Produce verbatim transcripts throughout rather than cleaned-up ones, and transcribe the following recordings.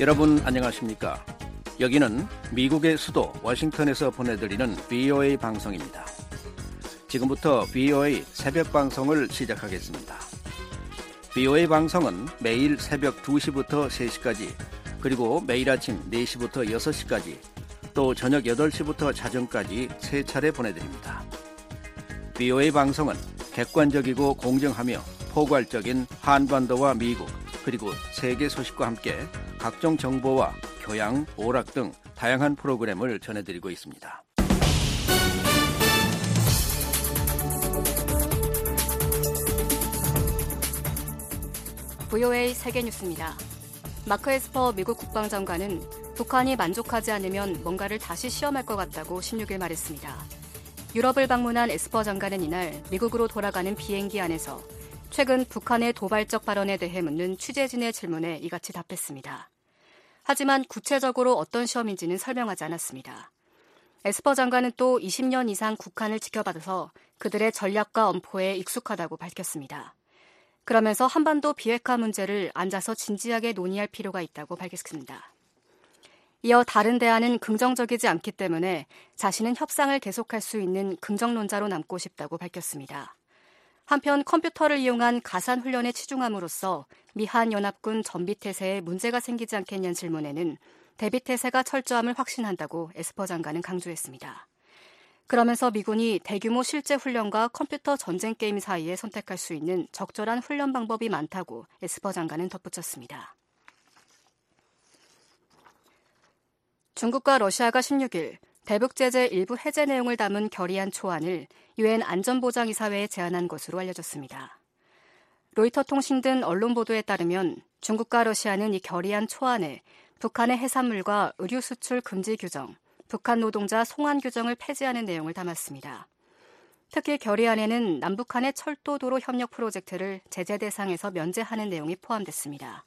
여러분 안녕하십니까? 여기는 미국의 수도 워싱턴에서 보내드리는 브이오에이 방송입니다. 지금부터 브이오에이 새벽 방송을 시작하겠습니다. 브이오에이 방송은 매일 새벽 두 시부터 세 시까지, 그리고 매일 아침 네 시부터 여섯 시까지, 또 저녁 여덟 시부터 자정까지 세 차례 보내드립니다. 브이오에이 방송은 객관적이고 공정하며 포괄적인 한반도와 미국, 그리고 세계 소식과 함께 각종 정보와 교양, 오락 등 다양한 프로그램을 전해드리고 있습니다. 브이오에이 세계뉴스입니다. 마크 에스퍼 미국 국방장관은 북한이 만족하지 않으면 뭔가를 다시 시험할 것 같다고 십육 일 말했습니다. 유럽을 방문한 에스퍼 장관은 이날 미국으로 돌아가는 비행기 안에서 최근 북한의 도발적 발언에 대해 묻는 취재진의 질문에 이같이 답했습니다. 하지만 구체적으로 어떤 시험인지는 설명하지 않았습니다. 에스퍼 장관은 또 이십 년 이상 북한을 지켜봐서 그들의 전략과 엄포에 익숙하다고 밝혔습니다. 그러면서 한반도 비핵화 문제를 앉아서 진지하게 논의할 필요가 있다고 밝혔습니다. 이어 다른 대안은 긍정적이지 않기 때문에 자신은 협상을 계속할 수 있는 긍정론자로 남고 싶다고 밝혔습니다. 한편 컴퓨터를 이용한 가산 훈련에 치중함으로써 미한 연합군 전비태세에 문제가 생기지 않겠냐는 질문에는 대비태세가 철저함을 확신한다고 에스퍼 장관은 강조했습니다. 그러면서 미군이 대규모 실제 훈련과 컴퓨터 전쟁 게임 사이에 선택할 수 있는 적절한 훈련 방법이 많다고 에스퍼 장관은 덧붙였습니다. 중국과 러시아가 십육 일 대북 제재 일부 해제 내용을 담은 결의안 초안을 유엔 안전보장이사회에 제안한 것으로 알려졌습니다. 로이터 통신 등 언론 보도에 따르면 중국과 러시아는 이 결의안 초안에 북한의 해산물과 의류 수출 금지 규정, 북한 노동자 송환 규정을 폐지하는 내용을 담았습니다. 특히 결의안에는 남북한의 철도도로 협력 프로젝트를 제재 대상에서 면제하는 내용이 포함됐습니다.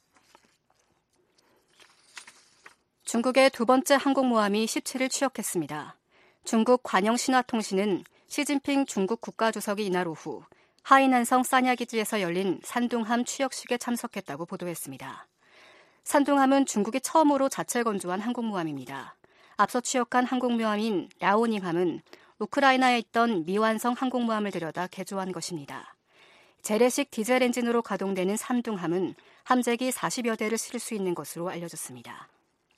중국의 두 번째 항공모함이 십칠 일 취역했습니다. 중국 관영신화통신은 시진핑 중국 국가주석이 이날 오후 하이난성 사냐기지에서 열린 산둥함 취역식에 참석했다고 보도했습니다. 산둥함은 중국이 처음으로 자체 건조한 항공모함입니다. 앞서 취역한 항공모함인 랴오닝함은 우크라이나에 있던 미완성 항공모함을 들여다 개조한 것입니다. 재래식 디젤 엔진으로 가동되는 산둥함은 함재기 사십여 대를 실을 수 있는 것으로 알려졌습니다.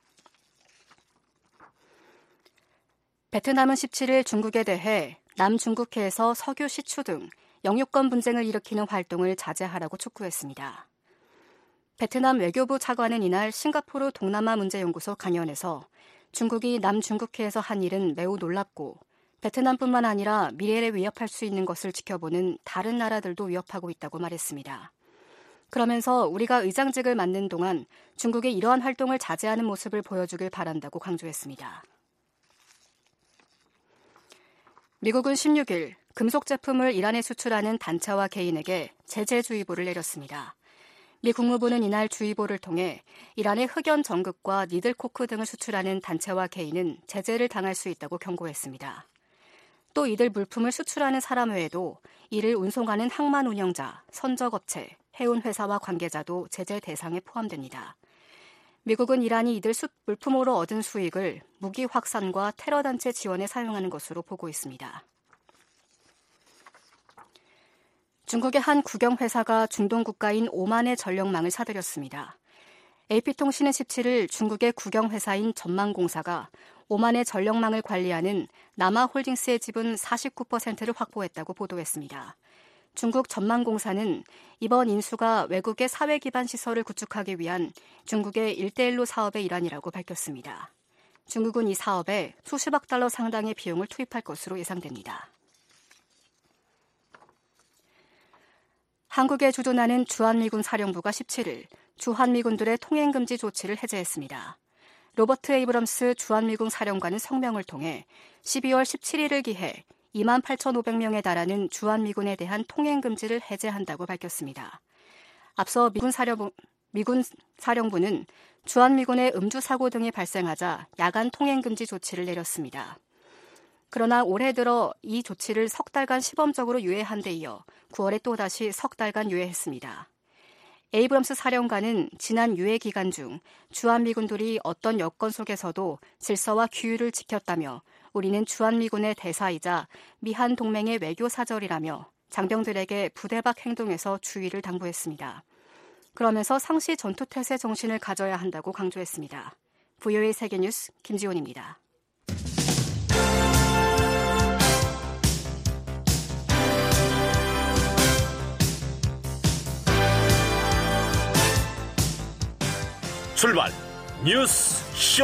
베트남은 십칠 일 중국에 대해 남중국해에서 석유 시추 등 영유권 분쟁을 일으키는 활동을 자제하라고 촉구했습니다. 베트남 외교부 차관은 이날 싱가포르 동남아문제연구소 강연에서 중국이 남중국해에서 한 일은 매우 놀랍고 베트남뿐만 아니라 미래를 위협할 수 있는 것을 지켜보는 다른 나라들도 위협하고 있다고 말했습니다. 그러면서 우리가 의장직을 맡는 동안 중국이 이러한 활동을 자제하는 모습을 보여주길 바란다고 강조했습니다. 미국은 십육 일 금속 제품을 이란에 수출하는 단체와 개인에게 제재주의보를 내렸습니다. 미 국무부는 이날 주의보를 통해 이란의 흑연 정극과 니들코크 등을 수출하는 단체와 개인은 제재를 당할 수 있다고 경고했습니다. 또 이들 물품을 수출하는 사람 외에도 이를 운송하는 항만 운영자, 선적업체, 해운회사와 관계자도 제재 대상에 포함됩니다. 미국은 이란이 이들 물품으로 얻은 수익을 무기 확산과 테러 단체 지원에 사용하는 것으로 보고 있습니다. 중국의 한 국영회사가 중동 국가인 오만의 전력망을 사들였습니다. 에이피통신은 십칠 일 중국의 국영회사인 전망공사가 오만의 전력망을 관리하는 남아홀딩스의 지분 사십구 퍼센트를 확보했다고 보도했습니다. 중국 전망공사는 이번 인수가 외국의 사회 기반 시설을 구축하기 위한 중국의 일대일로 사업의 일환이라고 밝혔습니다. 중국은 이 사업에 수십억 달러 상당의 비용을 투입할 것으로 예상됩니다. 한국에 주둔하는 주한미군 사령부가 십칠 일 주한미군들의 통행금지 조치를 해제했습니다. 로버트 에이브럼스 주한미군 사령관은 성명을 통해 십이월 십칠일을 기해 이만 팔천오백 명에 달하는 주한미군에 대한 통행금지를 해제한다고 밝혔습니다. 앞서 미군 사령부, 미군 사령부는 주한미군의 음주사고 등이 발생하자 야간 통행금지 조치를 내렸습니다. 그러나 올해 들어 이 조치를 석 달간 시범적으로 유예한 데 이어 구월에 또다시 석 달간 유예했습니다. 에이브럼스 사령관은 지난 유해 기간 중 주한미군들이 어떤 여건 속에서도 질서와 규율을 지켰다며 우리는 주한미군의 대사이자 미한 동맹의 외교 사절이라며 장병들에게 부대박 행동에서 주의를 당부했습니다. 그러면서 상시 전투태세 정신을 가져야 한다고 강조했습니다. 브이오에이 세계뉴스 김지원입니다. 출발 뉴스 쇼.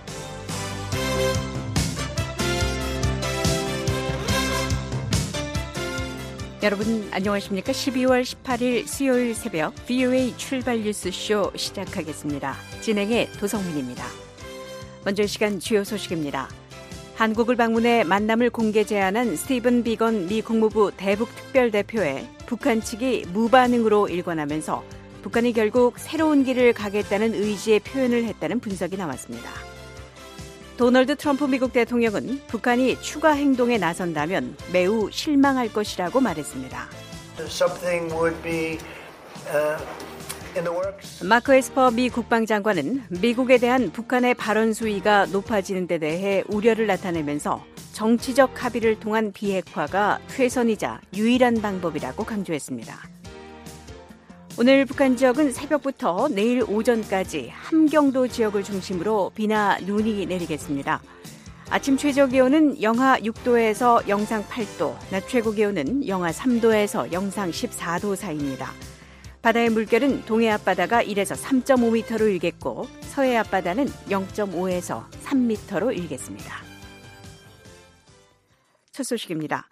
여러분 안녕하십니까? 십이월 십팔일 수요일 새벽 브이오에이 출발 뉴스 쇼 시작하겠습니다. 진행의 도성민입니다. 먼저 이 시간 주요 소식입니다. 한국을 방문해 만남을 공개 제안한 스티븐 비건 미 국무부 대북 특별대표에 북한 측이 무반응으로 일관하면서 북한이 결국 새로운 길을 가겠다는 의지의 표현을 했다는 분석이 나왔습니다. 도널드 트럼프 미국 대통령은 북한이 추가 행동에 나선다면 매우 실망할 것이라고 말했습니다. 마크 에스퍼 미 국방장관은 미국에 대한 북한의 발언 수위가 높아지는 데 대해 우려를 나타내면서 정치적 합의를 통한 비핵화가 최선이자 유일한 방법이라고 강조했습니다. 오늘 북한 지역은 새벽부터 내일 오전까지 함경도 지역을 중심으로 비나 눈이 내리겠습니다. 아침 최저 기온은 영하 육도에서 영상 팔도, 낮 최고 기온은 영하 삼도에서 영상 십사도 사이입니다. 바다의 물결은 동해 앞바다가 일에서 삼 점 오 미터로 일겠고 서해 앞바다는 영 점 오에서 삼 미터로 일겠습니다. 첫 소식입니다.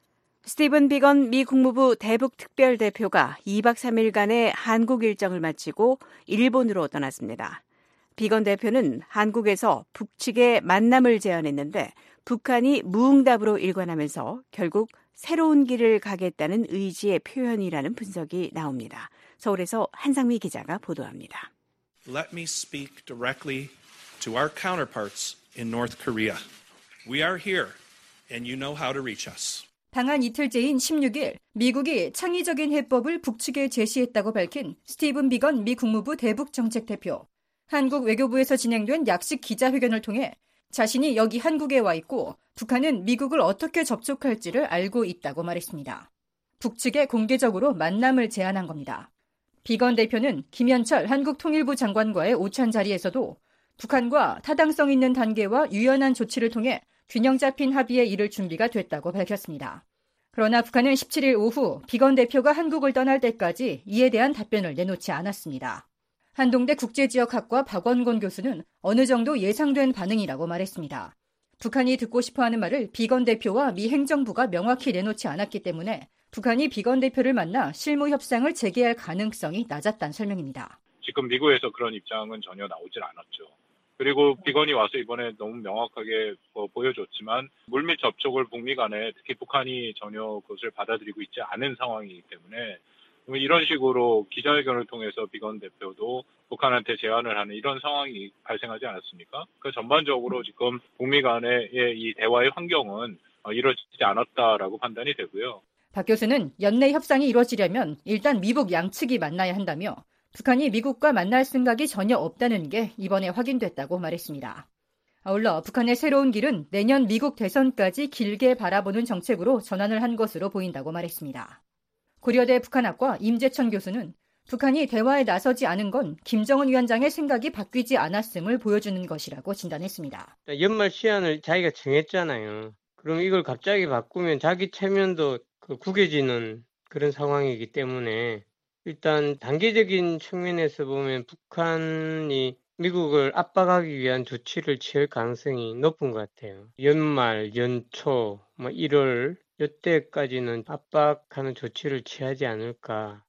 스티븐 비건 미 국무부 대북 특별대표가 이박 삼일간의 한국 일정을 마치고 일본으로 떠났습니다. 비건 대표는 한국에서 북측에 만남을 제안했는데 북한이 무응답으로 일관하면서 결국 새로운 길을 가겠다는 의지의 표현이라는 분석이 나옵니다. 서울에서 한상미 기자가 보도합니다. Let me speak directly to our counterparts in North Korea. We are here and you know how to reach us. 방한 이틀째인 십육일 미국이 창의적인 해법을 북측에 제시했다고 밝힌 스티븐 비건 미 국무부 대북정책대표. 한국 외교부에서 진행된 약식 기자회견을 통해 자신이 여기 한국에 와 있고 북한은 미국을 어떻게 접촉할지를 알고 있다고 말했습니다. 북측에 공개적으로 만남을 제안한 겁니다. 비건 대표는 김현철 한국통일부 장관과의 오찬 자리에서도 북한과 타당성 있는 단계와 유연한 조치를 통해 균형 잡힌 합의에 이를 준비가 됐다고 밝혔습니다. 그러나 북한은 십칠일 오후 비건 대표가 한국을 떠날 때까지 이에 대한 답변을 내놓지 않았습니다. 한동대 국제지역학과 박원곤 교수는 어느 정도 예상된 반응이라고 말했습니다. 북한이 듣고 싶어하는 말을 비건 대표와 미 행정부가 명확히 내놓지 않았기 때문에 북한이 비건 대표를 만나 실무 협상을 재개할 가능성이 낮았다는 설명입니다. 지금 미국에서 그런 입장은 전혀 나오질 않았죠. 그리고 비건이 와서 이번에 너무 명확하게 뭐 보여줬지만 물밑 접촉을 북미 간에 특히 북한이 전혀 그것을 받아들이고 있지 않은 상황이기 때문에 이런 식으로 기자회견을 통해서 비건 대표도 북한한테 제안을 하는 이런 상황이 발생하지 않았습니까? 그 전반적으로 지금 북미 간의 이 대화의 환경은 이루어지지 않았다라고 판단이 되고요. 박 교수는 연내 협상이 이루어지려면 일단 미북 양측이 만나야 한다며 북한이 미국과 만날 생각이 전혀 없다는 게 이번에 확인됐다고 말했습니다. 아울러 북한의 새로운 길은 내년 미국 대선까지 길게 바라보는 정책으로 전환을 한 것으로 보인다고 말했습니다. 고려대 북한학과 임재천 교수는 북한이 대화에 나서지 않은 건 김정은 위원장의 생각이 바뀌지 않았음을 보여주는 것이라고 진단했습니다. 연말 시한을 자기가 정했잖아요. 그럼 이걸 갑자기 바꾸면 자기 체면도 구겨지는 그런 상황이기 때문에 일단 단계적인 측면에서 보면 북한이 미국을 압박하기 위한 조치를 취할 가능성이 높은 것 같아요. 연말, 연초, 뭐 일월 이때까지는 압박하는 조치를 취하지 않을까.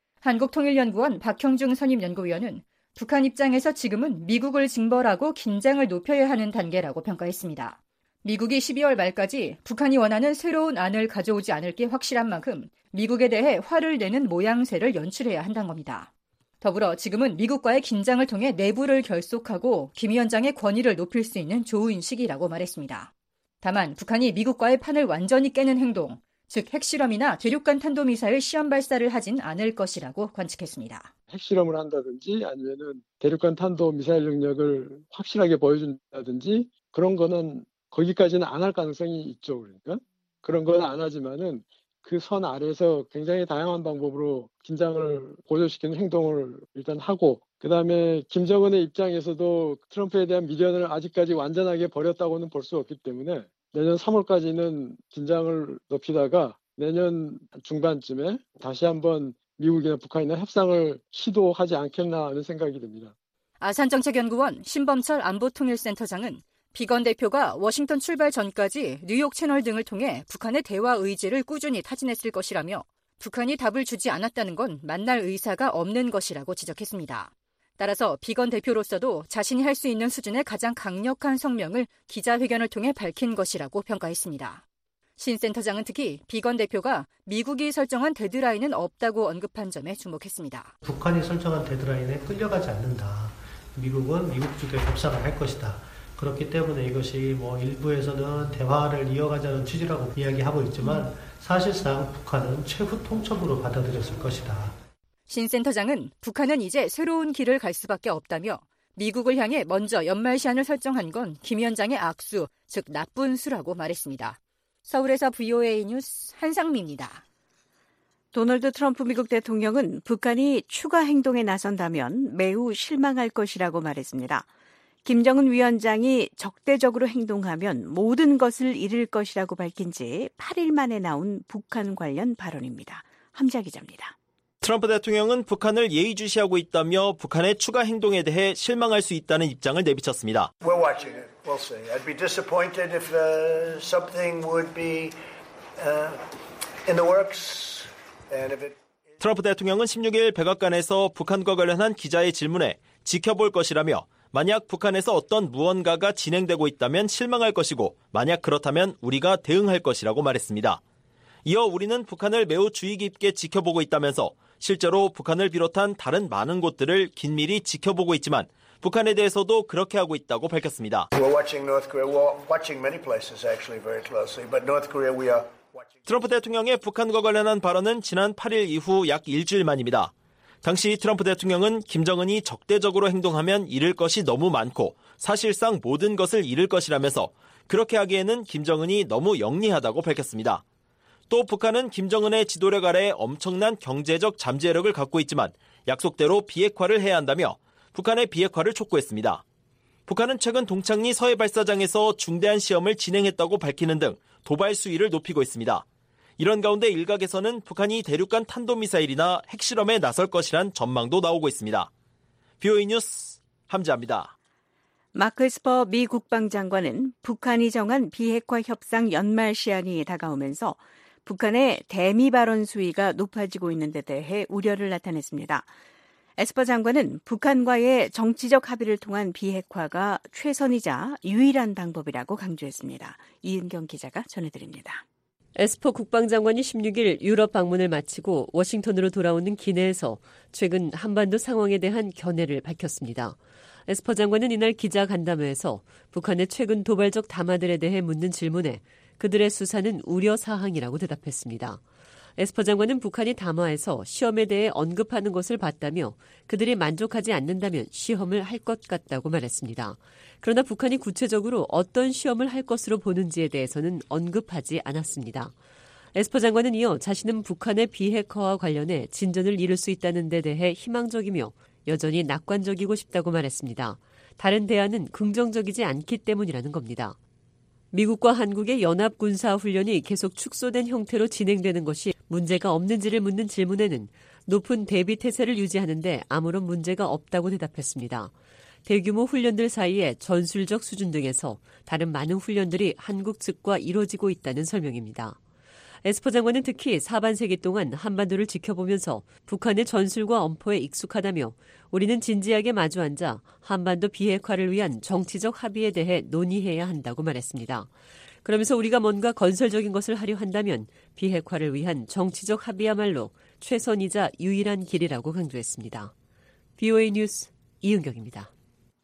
한국통일연구원 박형중 선임연구위원은 북한 입장에서 지금은 미국을 징벌하고 긴장을 높여야 하는 단계라고 평가했습니다. 미국이 십이월 말까지 북한이 원하는 새로운 안을 가져오지 않을 게 확실한 만큼 미국에 대해 화를 내는 모양새를 연출해야 한다는 겁니다. 더불어 지금은 미국과의 긴장을 통해 내부를 결속하고 김 위원장의 권위를 높일 수 있는 좋은 시기라고 말했습니다. 다만 북한이 미국과의 판을 완전히 깨는 행동, 즉 핵실험이나 대륙간 탄도미사일 시험 발사를 하진 않을 것이라고 관측했습니다. 핵실험을 한다든지 아니면은 대륙간 탄도 미사일 능력을 확실하게 보여준다든지 그런 거는 거기까지는 안 할 가능성이 있죠. 그러니까 그런 건 안 하지만은 그 선 아래에서 굉장히 다양한 방법으로 긴장을 고조시키는 행동을 일단 하고 그다음에 김정은의 입장에서도 트럼프에 대한 미련을 아직까지 완전하게 버렸다고는 볼 수 없기 때문에 내년 삼월까지는 긴장을 높이다가 내년 중반쯤에 다시 한번 미국이나 북한이나 협상을 시도하지 않겠나 하는 생각이 듭니다. 아산정책연구원 신범철 안보통일센터장은 비건 대표가 워싱턴 출발 전까지 뉴욕 채널 등을 통해 북한의 대화 의지를 꾸준히 타진했을 것이라며 북한이 답을 주지 않았다는 건 만날 의사가 없는 것이라고 지적했습니다. 따라서 비건 대표로서도 자신이 할 수 있는 수준의 가장 강력한 성명을 기자회견을 통해 밝힌 것이라고 평가했습니다. 신 센터장은 특히 비건 대표가 미국이 설정한 데드라인은 없다고 언급한 점에 주목했습니다. 북한이 설정한 데드라인에 끌려가지 않는다. 미국은 미국 주도의 협상을 할 것이다. 그렇기 때문에 이것이 뭐 일부에서는 대화를 이어가자는 취지라고 이야기하고 있지만 사실상 북한은 최후 통첩으로 받아들였을 것이다. 신 센터장은 북한은 이제 새로운 길을 갈 수밖에 없다며 미국을 향해 먼저 연말시한을 설정한 건 김 위원장의 악수, 즉 나쁜 수라고 말했습니다. 서울에서 브이오에이 뉴스 한상미입니다. 도널드 트럼프 미국 대통령은 북한이 추가 행동에 나선다면 매우 실망할 것이라고 말했습니다. 김정은 위원장이 적대적으로 행동하면 모든 것을 잃을 것이라고 밝힌 지 팔 일 만에 나온 북한 관련 발언입니다. 함자 기자입니다. 트럼프 대통령은 북한을 예의주시하고 있다며 북한의 추가 행동에 대해 실망할 수 있다는 입장을 내비쳤습니다. We're watching it. We'll see. I'd be disappointed if uh, something would be uh, in the works. And if it... 트럼프 대통령은 십육 일 백악관에서 북한과 관련한 기자의 질문에 지켜볼 것이라며 만약 북한에서 어떤 무언가가 진행되고 있다면 실망할 것이고 만약 그렇다면 우리가 대응할 것이라고 말했습니다. 이어 우리는 북한을 매우 주의 깊게 지켜보고 있다면서 실제로 북한을 비롯한 다른 많은 곳들을 긴밀히 지켜보고 있지만 북한에 대해서도 그렇게 하고 있다고 밝혔습니다. We're watching North Korea. We're watching many places actually very closely. But North Korea we are watching. 트럼프 대통령의 북한과 관련한 발언은 지난 팔 일 이후 약 일주일 만입니다. 당시 트럼프 대통령은 김정은이 적대적으로 행동하면 잃을 것이 너무 많고 사실상 모든 것을 잃을 것이라면서 그렇게 하기에는 김정은이 너무 영리하다고 밝혔습니다. 또 북한은 김정은의 지도력 아래 엄청난 경제적 잠재력을 갖고 있지만 약속대로 비핵화를 해야 한다며 북한의 비핵화를 촉구했습니다. 북한은 최근 동창리 서해 발사장에서 중대한 시험을 진행했다고 밝히는 등 도발 수위를 높이고 있습니다. 이런 가운데 일각에서는 북한이 대륙간 탄도미사일이나 핵실험에 나설 것이란 전망도 나오고 있습니다. 브이오에이 뉴스 함자입니다. 마크 에스퍼 미 국방장관은 북한이 정한 비핵화 협상 연말 시한이 다가오면서 북한의 대미 발언 수위가 높아지고 있는 데 대해 우려를 나타냈습니다. 에스퍼 장관은 북한과의 정치적 합의를 통한 비핵화가 최선이자 유일한 방법이라고 강조했습니다. 이은경 기자가 전해드립니다. 에스퍼 국방장관이 십육 일 유럽 방문을 마치고 워싱턴으로 돌아오는 기내에서 최근 한반도 상황에 대한 견해를 밝혔습니다. 에스퍼 장관은 이날 기자 간담회에서 북한의 최근 도발적 담화들에 대해 묻는 질문에 그들의 수사는 우려 사항이라고 대답했습니다. 에스퍼 장관은 북한이 담화에서 시험에 대해 언급하는 것을 봤다며 그들이 만족하지 않는다면 시험을 할 것 같다고 말했습니다. 그러나 북한이 구체적으로 어떤 시험을 할 것으로 보는지에 대해서는 언급하지 않았습니다. 에스퍼 장관은 이어 자신은 북한의 비핵화와 관련해 진전을 이룰 수 있다는 데 대해 희망적이며 여전히 낙관적이고 싶다고 말했습니다. 다른 대안은 긍정적이지 않기 때문이라는 겁니다. 미국과 한국의 연합군사훈련이 계속 축소된 형태로 진행되는 것이 문제가 없는지를 묻는 질문에는 높은 대비 태세를 유지하는데 아무런 문제가 없다고 대답했습니다. 대규모 훈련들 사이에 전술적 수준 등에서 다른 많은 훈련들이 한국 측과 이루어지고 있다는 설명입니다. 에스퍼 장관은 특히 사반세기 동안 한반도를 지켜보면서 북한의 전술과 엄포에 익숙하다며 우리는 진지하게 마주 앉아 한반도 비핵화를 위한 정치적 합의에 대해 논의해야 한다고 말했습니다. 그러면서 우리가 뭔가 건설적인 것을 하려 한다면 비핵화를 위한 정치적 합의야말로 최선이자 유일한 길이라고 강조했습니다. 브이오에이 뉴스 이은경입니다.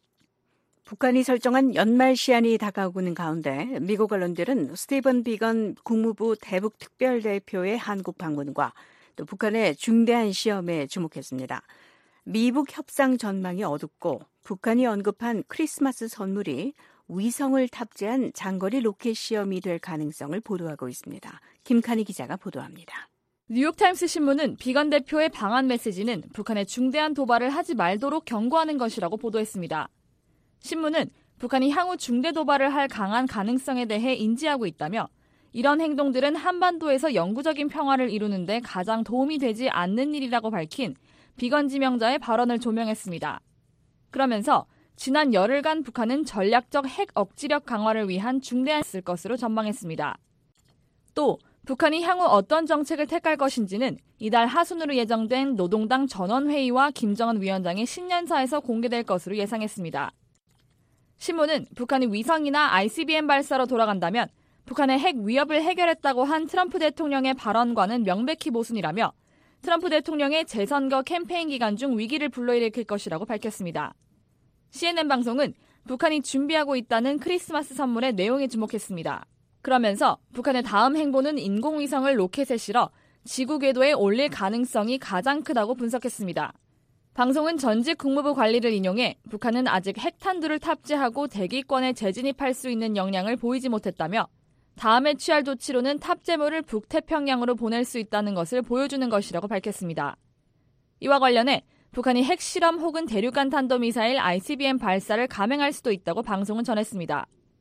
북한이 설정한 연말 시한이 다가오고 있는 가운데 미국 언론들은 스티븐 비건 국무부 대북 특별대표의 한국 방문과 또 북한의 중대한 시험에 주목했습니다. 미북 협상 전망이 어둡고 북한이 언급한 크리스마스 선물이 위성을 탑재한 장거리 로켓 시험이 될 가능성을 보도하고 있습니다. 김칸희 기자가 보도합니다. 뉴욕타임스 신문은 비건 대표의 방한 메시지는 북한의 중대한 도발을 하지 말도록 경고하는 것이라고 보도했습니다. 신문은 북한이 향후 중대 도발을 할 강한 가능성에 대해 인지하고 있다며 이런 행동들은 한반도에서 영구적인 평화를 이루는 데 가장 도움이 되지 않는 일이라고 밝힌 비건 지명자의 발언을 조명했습니다. 그러면서 지난 열흘간 북한은 전략적 핵 억지력 강화를 위한 중대한 쓸 것으로 전망했습니다. 또 북한이 향후 어떤 정책을 택할 것인지는 이달 하순으로 예정된 노동당 전원회의와 김정은 위원장의 신년사에서 공개될 것으로 예상했습니다. 신문은 북한이 위성이나 아이씨비엠 발사로 돌아간다면 북한의 핵 위협을 해결했다고 한 트럼프 대통령의 발언과는 명백히 모순이라며 트럼프 대통령의 재선거 캠페인 기간 중 위기를 불러일으킬 것이라고 밝혔습니다. 씨엔엔 방송은 북한이 준비하고 있다는 크리스마스 선물의 내용에 주목했습니다. 그러면서 북한의 다음 행보는 인공위성을 로켓에 실어 지구 궤도에 올릴 가능성이 가장 크다고 분석했습니다. 방송은 전직 국무부 관리를 인용해 북한은 아직 핵탄두를 탑재하고 대기권에 재진입할 수 있는 역량을 보이지 못했다며 다음에 취할 조치로는 탑재물을 북태평양으로 보낼 수 있다는 것을 보여주는 것이라고 밝혔습니다. 이와 관련해 북한이 핵실험 혹은 대륙간 탄도미사일 아이씨비엠 발사를 감행할 수도 있다고 방송은 전했습니다.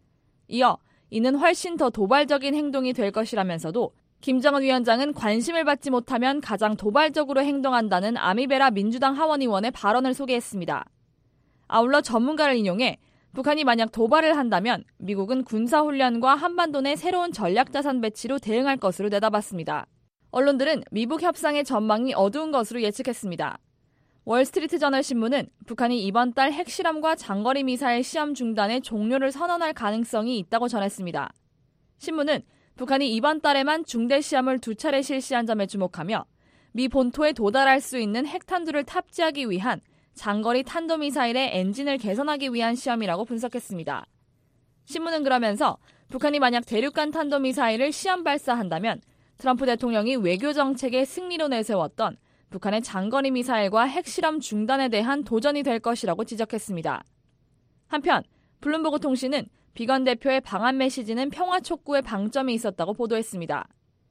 이어 이는 훨씬 더 도발적인 행동이 될 것이라면서도 김정은 위원장은 관심을 받지 못하면 가장 도발적으로 행동한다는 아미베라 민주당 하원의원의 발언을 소개했습니다. 아울러 전문가를 인용해 북한이 만약 도발을 한다면 미국은 군사훈련과 한반도 내 새로운 전략자산 배치로 대응할 것으로 내다봤습니다. 언론들은 미북 협상의 전망이 어두운 것으로 예측했습니다. 월스트리트저널 신문은 북한이 이번 달 핵실험과 장거리 미사일 시험 중단의 종료를 선언할 가능성이 있다고 전했습니다. 신문은 북한이 이번 달에만 중대 시험을 두 차례 실시한 점에 주목하며 미 본토에 도달할 수 있는 핵탄두를 탑재하기 위한 장거리 탄도미사일의 엔진을 개선하기 위한 시험이라고 분석했습니다. 신문은 그러면서 북한이 만약 대륙간 탄도미사일을 시험 발사한다면 트럼프 대통령이 외교 정책의 승리로 내세웠던 북한의 장거리 미사일과 핵실험 중단에 대한 도전이 될 것이라고 지적했습니다. 한편 블룸버그 통신은 비건 대표의 방한 메시지는 평화 촉구에 방점이 있었다고 보도했습니다.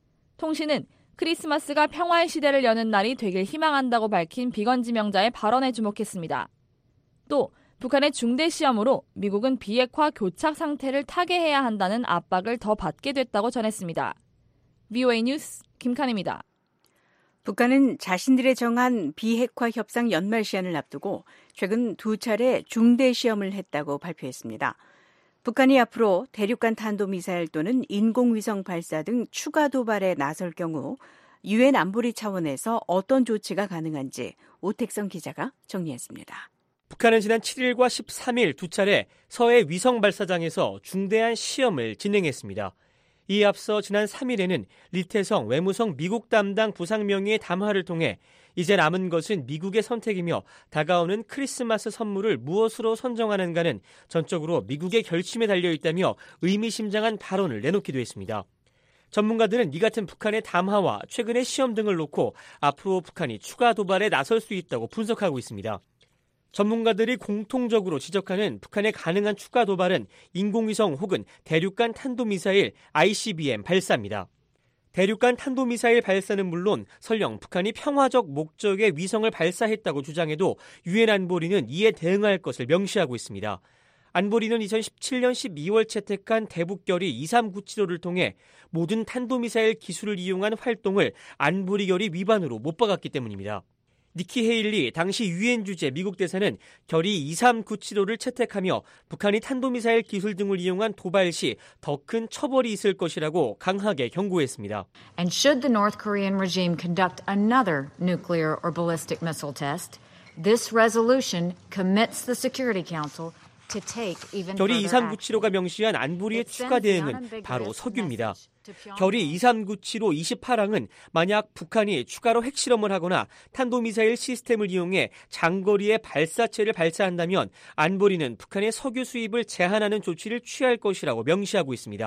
통신은 크리스마스가 평화의 시대를 여는 날이 되길 희망한다고 밝힌 비건 지명자의 발언에 주목했습니다. 또 북한의 중대 시험으로 미국은 비핵화 교착 상태를 타개해야 한다는 압박을 더 받게 됐다고 전했습니다. 브이오에이 뉴스 김칸입니다. 북한은 자신들의 정한 비핵화 협상 연말 시한을 앞두고 최근 두 차례 중대 시험을 했다고 발표했습니다. 북한이 앞으로 대륙간 탄도미사일 또는 인공위성 발사 등 추가 도발에 나설 경우 유엔 안보리 차원에서 어떤 조치가 가능한지 오택성 기자가 정리했습니다. 북한은 지난 칠일과 십삼일 두 차례 서해 위성 발사장에서 중대한 시험을 진행했습니다. 이에 앞서 지난 삼일에는 리태성 외무성 미국 담당 부상명의의 담화를 통해 이제 남은 것은 미국의 선택이며 다가오는 크리스마스 선물을 무엇으로 선정하는가는 전적으로 미국의 결심에 달려있다며 의미심장한 발언을 내놓기도 했습니다. 전문가들은 이 같은 북한의 담화와 최근의 시험 등을 놓고 앞으로 북한이 추가 도발에 나설 수 있다고 분석하고 있습니다. 전문가들이 공통적으로 지적하는 북한의 가능한 추가 도발은 인공위성 혹은 대륙간 탄도미사일 아이씨비엠 발사입니다. 대륙간 탄도미사일 발사는 물론 설령 북한이 평화적 목적의 위성을 발사했다고 주장해도 유엔 안보리는 이에 대응할 것을 명시하고 있습니다. 안보리는 이천십칠년 십이월 채택한 대북결의 이삼구칠호를 통해 모든 탄도미사일 기술을 이용한 활동을 안보리 결의 위반으로 못 박았기 때문입니다. 니키 헤일리 당시 유엔 주재 미국 대사는 결의 이삼구칠호를 채택하며 북한이 탄도미사일 기술 등을 이용한 도발 시 더 큰 처벌이 있을 것이라고 강하게 경고했습니다. And should the North Korean regime conduct another nuclear or ballistic missile test, this resolution commits the Security Council to take even 결의 further 이삼구칠호가 명시한 안보리의 추가 대응은 바로 석유입니다. 결의 이삼구칠호 이십팔항은 만약 북한이 추가로 핵실험을 하거나 탄도미사일 시스템을 이용해 장거리의 발사체를 발사한다면 안보리는 북한의 석유 수입을 제한하는 조치를 취할 것이라고 명시하고 있습니다.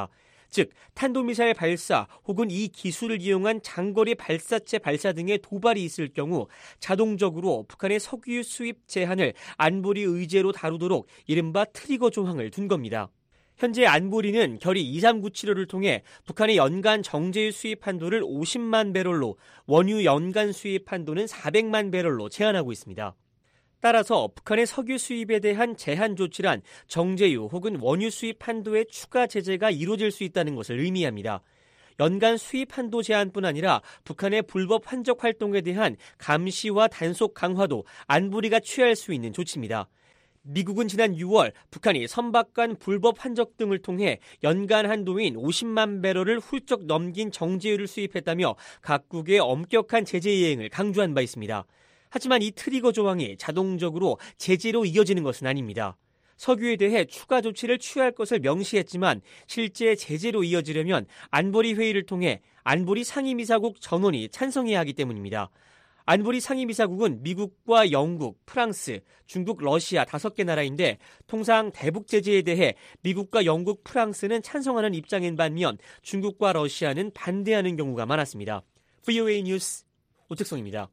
즉 탄도미사일 발사 혹은 이 기술을 이용한 장거리 발사체 발사 등의 도발이 있을 경우 자동적으로 북한의 석유 수입 제한을 안보리 의제로 다루도록 이른바 트리거 조항을 둔 겁니다. 현재 안보리는 결의 이삼구칠오를 통해 북한의 연간 정제유 수입 한도를 오십만 배럴로 원유 연간 수입 한도는 사백만 배럴로 제한하고 있습니다. 따라서 북한의 석유 수입에 대한 제한 조치란 정제유 혹은 원유 수입 한도의 추가 제재가 이루어질 수 있다는 것을 의미합니다. 연간 수입 한도 제한뿐 아니라 북한의 불법 환적 활동에 대한 감시와 단속 강화도 안보리가 취할 수 있는 조치입니다. 미국은 지난 유월 북한이 선박간 불법 환적 등을 통해 연간 한도인 오십만 배럴을 훌쩍 넘긴 정제유를 수입했다며 각국의 엄격한 제재 이행을 강조한 바 있습니다. 하지만 이 트리거 조항이 자동적으로 제재로 이어지는 것은 아닙니다. 석유에 대해 추가 조치를 취할 것을 명시했지만 실제 제재로 이어지려면 안보리 회의를 통해 안보리 상임이사국 전원이 찬성해야 하기 때문입니다. 안보리 상임이사국은 미국과 영국, 프랑스, 중국, 러시아 다섯 개 나라인데 통상 대북 제재에 대해 미국과 영국, 프랑스는 찬성하는 입장인 반면 중국과 러시아는 반대하는 경우가 많았습니다. 브이오에이 뉴스 오택성입니다.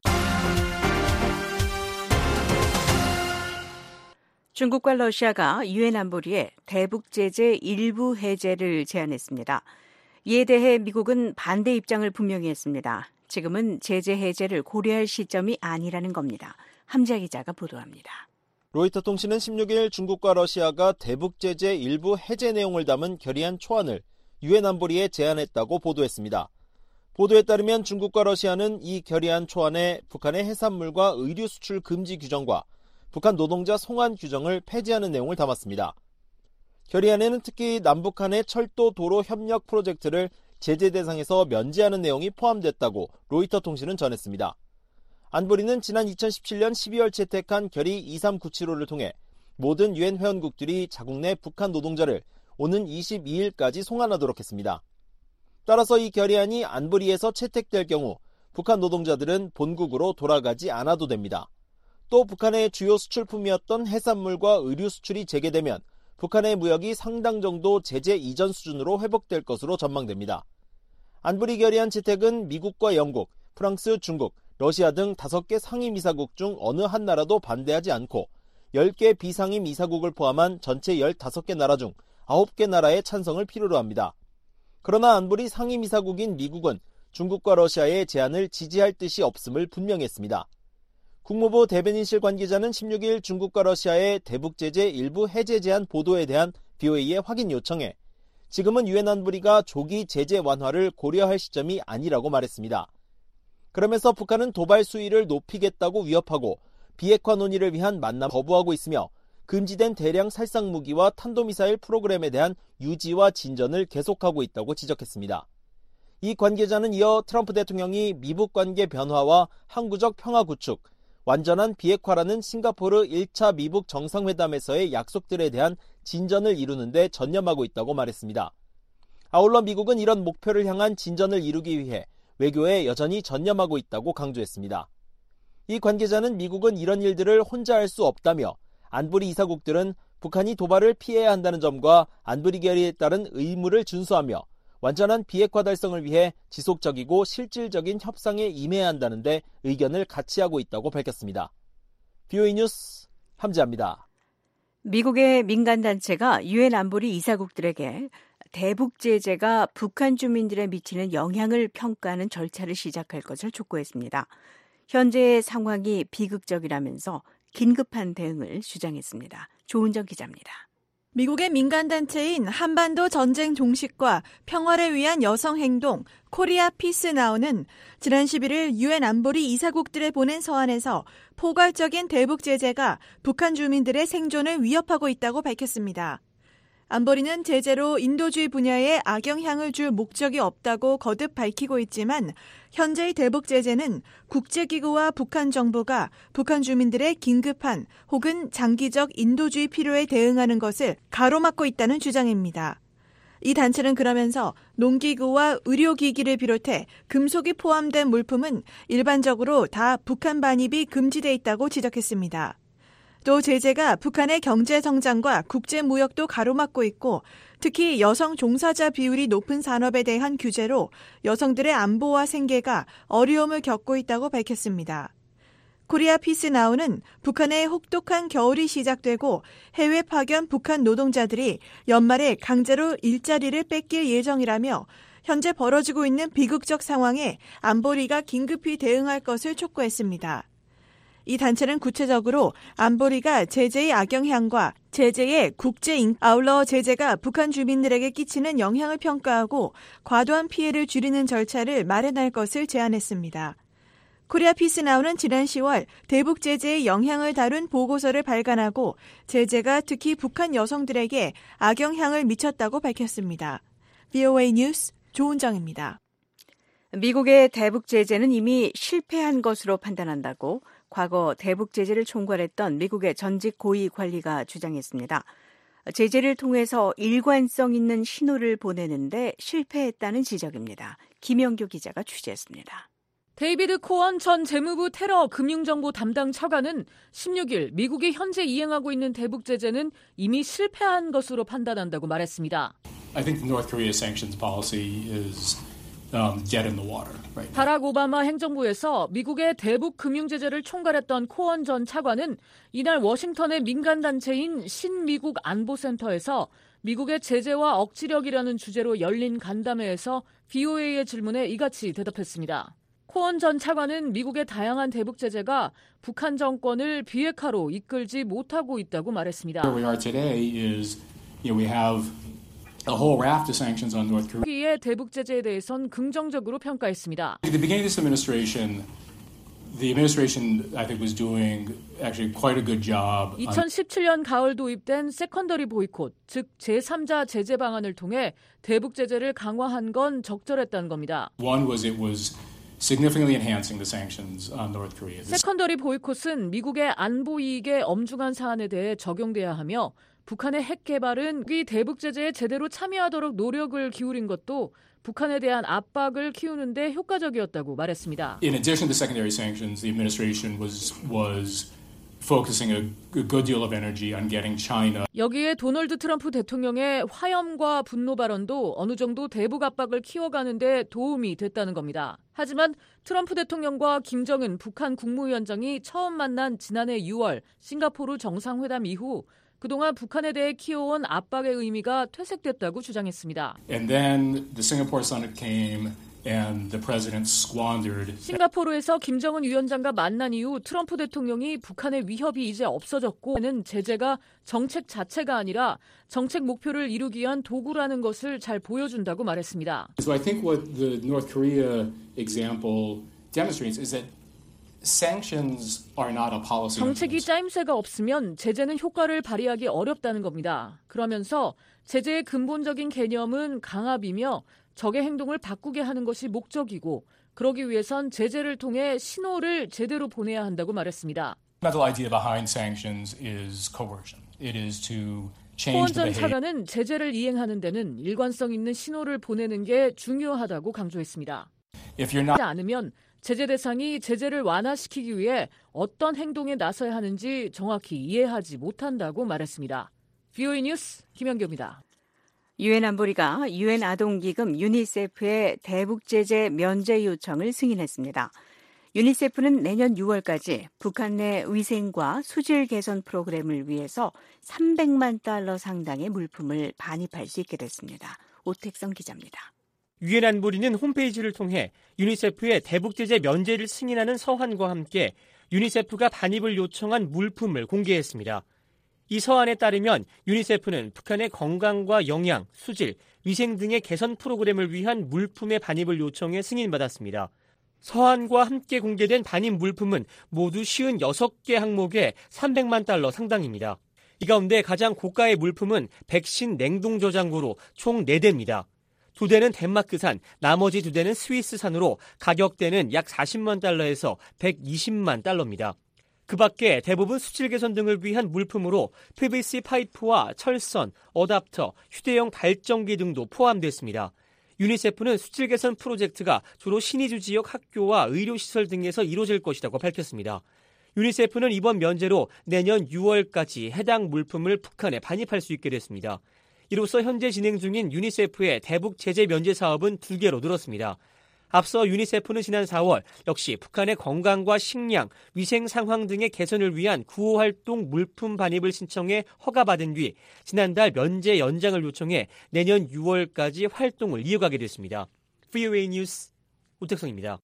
중국과 러시아가 유엔 안보리에 대북 제재 일부 해제를 제안했습니다. 이에 대해 미국은 반대 입장을 분명히 했습니다. 지금은 제재 해제를 고려할 시점이 아니라는 겁니다. 함지아 기자가 보도합니다. 로이터 통신은 십육일 중국과 러시아가 대북 제재 일부 해제 내용을 담은 결의안 초안을 유엔 안보리에 제안했다고 보도했습니다. 보도에 따르면 중국과 러시아는 이 결의안 초안에 북한의 해산물과 의류 수출 금지 규정과 북한 노동자 송환 규정을 폐지하는 내용을 담았습니다. 결의안에는 특히 남북한의 철도 도로 협력 프로젝트를 제재 대상에서 면제하는 내용이 포함됐다고 로이터 통신은 전했습니다. 안보리는 지난 이천십칠년 십이월 채택한 결의 이삼구칠오를 통해 모든 유엔 회원국들이 자국 내 북한 노동자를 오는 이십이일까지 송환하도록 했습니다. 따라서 이 결의안이 안보리에서 채택될 경우 북한 노동자들은 본국으로 돌아가지 않아도 됩니다. 또 북한의 주요 수출품이었던 해산물과 의류 수출이 재개되면 북한의 무역이 상당 정도 제재 이전 수준으로 회복될 것으로 전망됩니다. 안보리 결의안 채택은 미국과 영국, 프랑스, 중국, 러시아 등 다섯 개 상임이사국 중 어느 한 나라도 반대하지 않고 열 개 비상임이사국을 포함한 전체 열다섯 개 나라 중 아홉 개 나라의 찬성을 필요로 합니다. 그러나 안보리 상임이사국인 미국은 중국과 러시아의 제안을 지지할 뜻이 없음을 분명히 했습니다. 국무부 대변인실 관계자는 십육일 중국과 러시아의 대북 제재 일부 해제 제안 보도에 대한 브이오에이의 확인 요청에 지금은 유엔 안보리가 조기 제재 완화를 고려할 시점이 아니라고 말했습니다. 그러면서 북한은 도발 수위를 높이겠다고 위협하고 비핵화 논의를 위한 만남 거부하고 있으며 금지된 대량 살상 무기와 탄도미사일 프로그램에 대한 유지와 진전을 계속하고 있다고 지적했습니다. 이 관계자는 이어 트럼프 대통령이 미북 관계 변화와 항구적 평화 구축, 완전한 비핵화라는 싱가포르 일 차 미북 정상회담에서의 약속들에 대한 진전을 이루는 데 전념하고 있다고 말했습니다. 아울러 미국은 이런 목표를 향한 진전을 이루기 위해 외교에 여전히 전념하고 있다고 강조했습니다. 이 관계자는 미국은 이런 일들을 혼자 할 수 없다며 안보리 이사국들은 북한이 도발을 피해야 한다는 점과 안보리 결의에 따른 의무를 준수하며 완전한 비핵화 달성을 위해 지속적이고 실질적인 협상에 임해야 한다는데 의견을 같이 하고 있다고 밝혔습니다. 브이오에이 뉴스 함지아입니다. 미국의 민간단체가 유엔 안보리 이사국들에게 대북 제재가 북한 주민들에 미치는 영향을 평가하는 절차를 시작할 것을 촉구했습니다. 현재의 상황이 비극적이라면서 긴급한 대응을 주장했습니다. 조은정 기자입니다. 미국의 민간단체인 한반도 전쟁 종식과 평화를 위한 여성행동 코리아 피스 나우는 지난 십일일 유엔 안보리 이사국들에 보낸 서한에서 포괄적인 대북 제재가 북한 주민들의 생존을 위협하고 있다고 밝혔습니다. 안보리는 제재로 인도주의 분야에 악영향을 줄 목적이 없다고 거듭 밝히고 있지만 현재의 대북 제재는 국제기구와 북한 정부가 북한 주민들의 긴급한 혹은 장기적 인도주의 필요에 대응하는 것을 가로막고 있다는 주장입니다. 이 단체는 그러면서 농기구와 의료기기를 비롯해 금속이 포함된 물품은 일반적으로 다 북한 반입이 금지돼 있다고 지적했습니다. 또 제재가 북한의 경제 성장과 국제 무역도 가로막고 있고 특히 여성 종사자 비율이 높은 산업에 대한 규제로 여성들의 안보와 생계가 어려움을 겪고 있다고 밝혔습니다. 코리아 피스 나우는 북한의 혹독한 겨울이 시작되고 해외 파견 북한 노동자들이 연말에 강제로 일자리를 뺏길 예정이라며 현재 벌어지고 있는 비극적 상황에 안보리가 긴급히 대응할 것을 촉구했습니다. 이 단체는 구체적으로 안보리가 제재의 악영향과 제재의 국제인 아울러 제재가 북한 주민들에게 끼치는 영향을 평가하고 과도한 피해를 줄이는 절차를 마련할 것을 제안했습니다. 코리아 피스 나우는 지난 시월 대북 제재의 영향을 다룬 보고서를 발간하고 제재가 특히 북한 여성들에게 악영향을 미쳤다고 밝혔습니다. 브이오에이 뉴스 조은정입니다. 미국의 대북 제재는 이미 실패한 것으로 판단한다고 과거 대북 제재를 총괄했던 미국의 전직 고위 관리가 주장했습니다. 제재를 통해서 일관성 있는 신호를 보내는데 실패했다는 지적입니다. 김영규 기자가 취재했습니다. 데이비드 코언 전 재무부 테러 금융정보 담당 차관은 십육 일 미국이 현재 이행하고 있는 대북 제재는 이미 실패한 것으로 판단한다고 말했습니다. I think the North Korea sanctions policy is um, dead in the water right now. 바락 오바마 행정부에서 미국의 대북 금융 제재를 총괄했던 코언 전 차관은 이날 워싱턴의 민간 단체인 신미국 안보센터에서 미국의 제재와 억지력이라는 주제로 열린 간담회에서 브이오에이의 질문에 이같이 대답했습니다. 코언 전 차관은 미국의 다양한 대북 제재가 북한 정권을 비핵화로 이끌지 못하고 있다고 말했습니다. Where we are today is, you know, we have a whole raft of sanctions on North Korea. 미국의 대북 제재에 대해선 긍정적으로 평가했습니다. At the beginning of this administration, the administration, I think, was doing actually quite a good job. 이천십칠 년 가을 도입된 세컨더리 보이콧, 즉 제삼자 제재 방안을 통해 대북 제재를 강화한 건 적절했다는 겁니다. One was it was significantly enhancing the sanctions on North Korea. 세컨더리 보이콧은 미국의 안보 이익에 엄중한 사안에 대해 적용돼야 하며 북한의 핵 개발은 이 대북 제재에 제대로 참여하도록 노력을 기울인 것도 북한에 대한 압박을 키우는 데 효과적이었다고 말했습니다. In addition to secondary sanctions, the administration was was focusing a good deal of energy on getting China. 여기에 도널드 트럼프 대통령의 화염과 분노 발언도 어느 정도 대북 압박을 키워가는 데 도움이 됐다는 겁니다. 하지만 트럼프 대통령과 김정은 북한 국무위원장이 처음 만난 지난해 유월 싱가포르 정상회담 이후 그동안 북한에 대해 키워온 압박의 의미가 퇴색됐다고 주장했습니다. And then the Singapore summit came and the president squandered. 싱가포르에서 김정은 위원장과 만난 이후 트럼프 대통령이 북한의 위협이 이제 없어졌고는 제재가 정책 자체가 아니라 정책 목표를 이루기 위한 도구라는 것을 잘 보여준다고 말했습니다. So I think what the North Korea example demonstrates is that sanctions are not a policy. 정책이 짜임새가 없으면 제재는 효과를 발휘하기 어렵다는 겁니다. 그러면서 제재의 근본적인 개념은 강압이며 적의 행동을 바꾸게 하는 것이 목적이고 그러기 위해선 제재를 통해 신호를 제대로 보내야 한다고 말했습니다. The idea behind sanctions is coercion. It is to 코언 전 차관은 제재를 이행하는 데는 일관성 있는 신호를 보내는 게 중요하다고 강조했습니다. If you're not... 않으면 제재 대상이 제재를 완화시키기 위해 어떤 행동에 나서야 하는지 정확히 이해하지 못한다고 말했습니다. 브이오에이 뉴스 김현규입니다. 유엔 안보리가 유엔 아동기금 유니세프의 대북 제재 면제 요청을 승인했습니다. 유니세프는 내년 유월까지 북한 내 위생과 수질 개선 프로그램을 위해서 삼백만 달러 상당의 물품을 반입할 수 있게 됐습니다. 오택성 기자입니다. 유엔 안보리는 홈페이지를 통해 유니세프의 대북 제재 면제를 승인하는 서한과 함께 유니세프가 반입을 요청한 물품을 공개했습니다. 이 서한에 따르면 유니세프는 북한의 건강과 영양, 수질, 위생 등의 개선 프로그램을 위한 물품의 반입을 요청해 승인받았습니다. 서한과 함께 공개된 반입 물품은 모두 오십육 개 항목에 삼백만 달러 상당입니다. 이 가운데 가장 고가의 물품은 백신 냉동 저장고로 총 네 대입니다. 두 대는 덴마크산, 나머지 두 대는 스위스산으로 가격대는 약 사십만 달러에서 백이십만 달러입니다. 그 밖에 대부분 수질 개선 등을 위한 물품으로 피브이씨 파이프와 철선, 어댑터, 휴대용 발전기 등도 포함됐습니다. 유니세프는 수질 개선 프로젝트가 주로 신의주 지역 학교와 의료시설 등에서 이루어질 것이라고 밝혔습니다. 유니세프는 이번 면제로 내년 유월까지 해당 물품을 북한에 반입할 수 있게 됐습니다. 이로써 현재 진행 중인 유니세프의 대북 제재 면제 사업은 두 개로 늘었습니다. 앞서 유니세프는 지난 사월 역시 북한의 건강과 식량, 위생 상황 등의 개선을 위한 구호 활동 물품 반입을 신청해 허가받은 뒤 지난달 면제 연장을 요청해 내년 유월까지 활동을 이어가게 됐습니다. 브이오에이 뉴스 오택성입니다.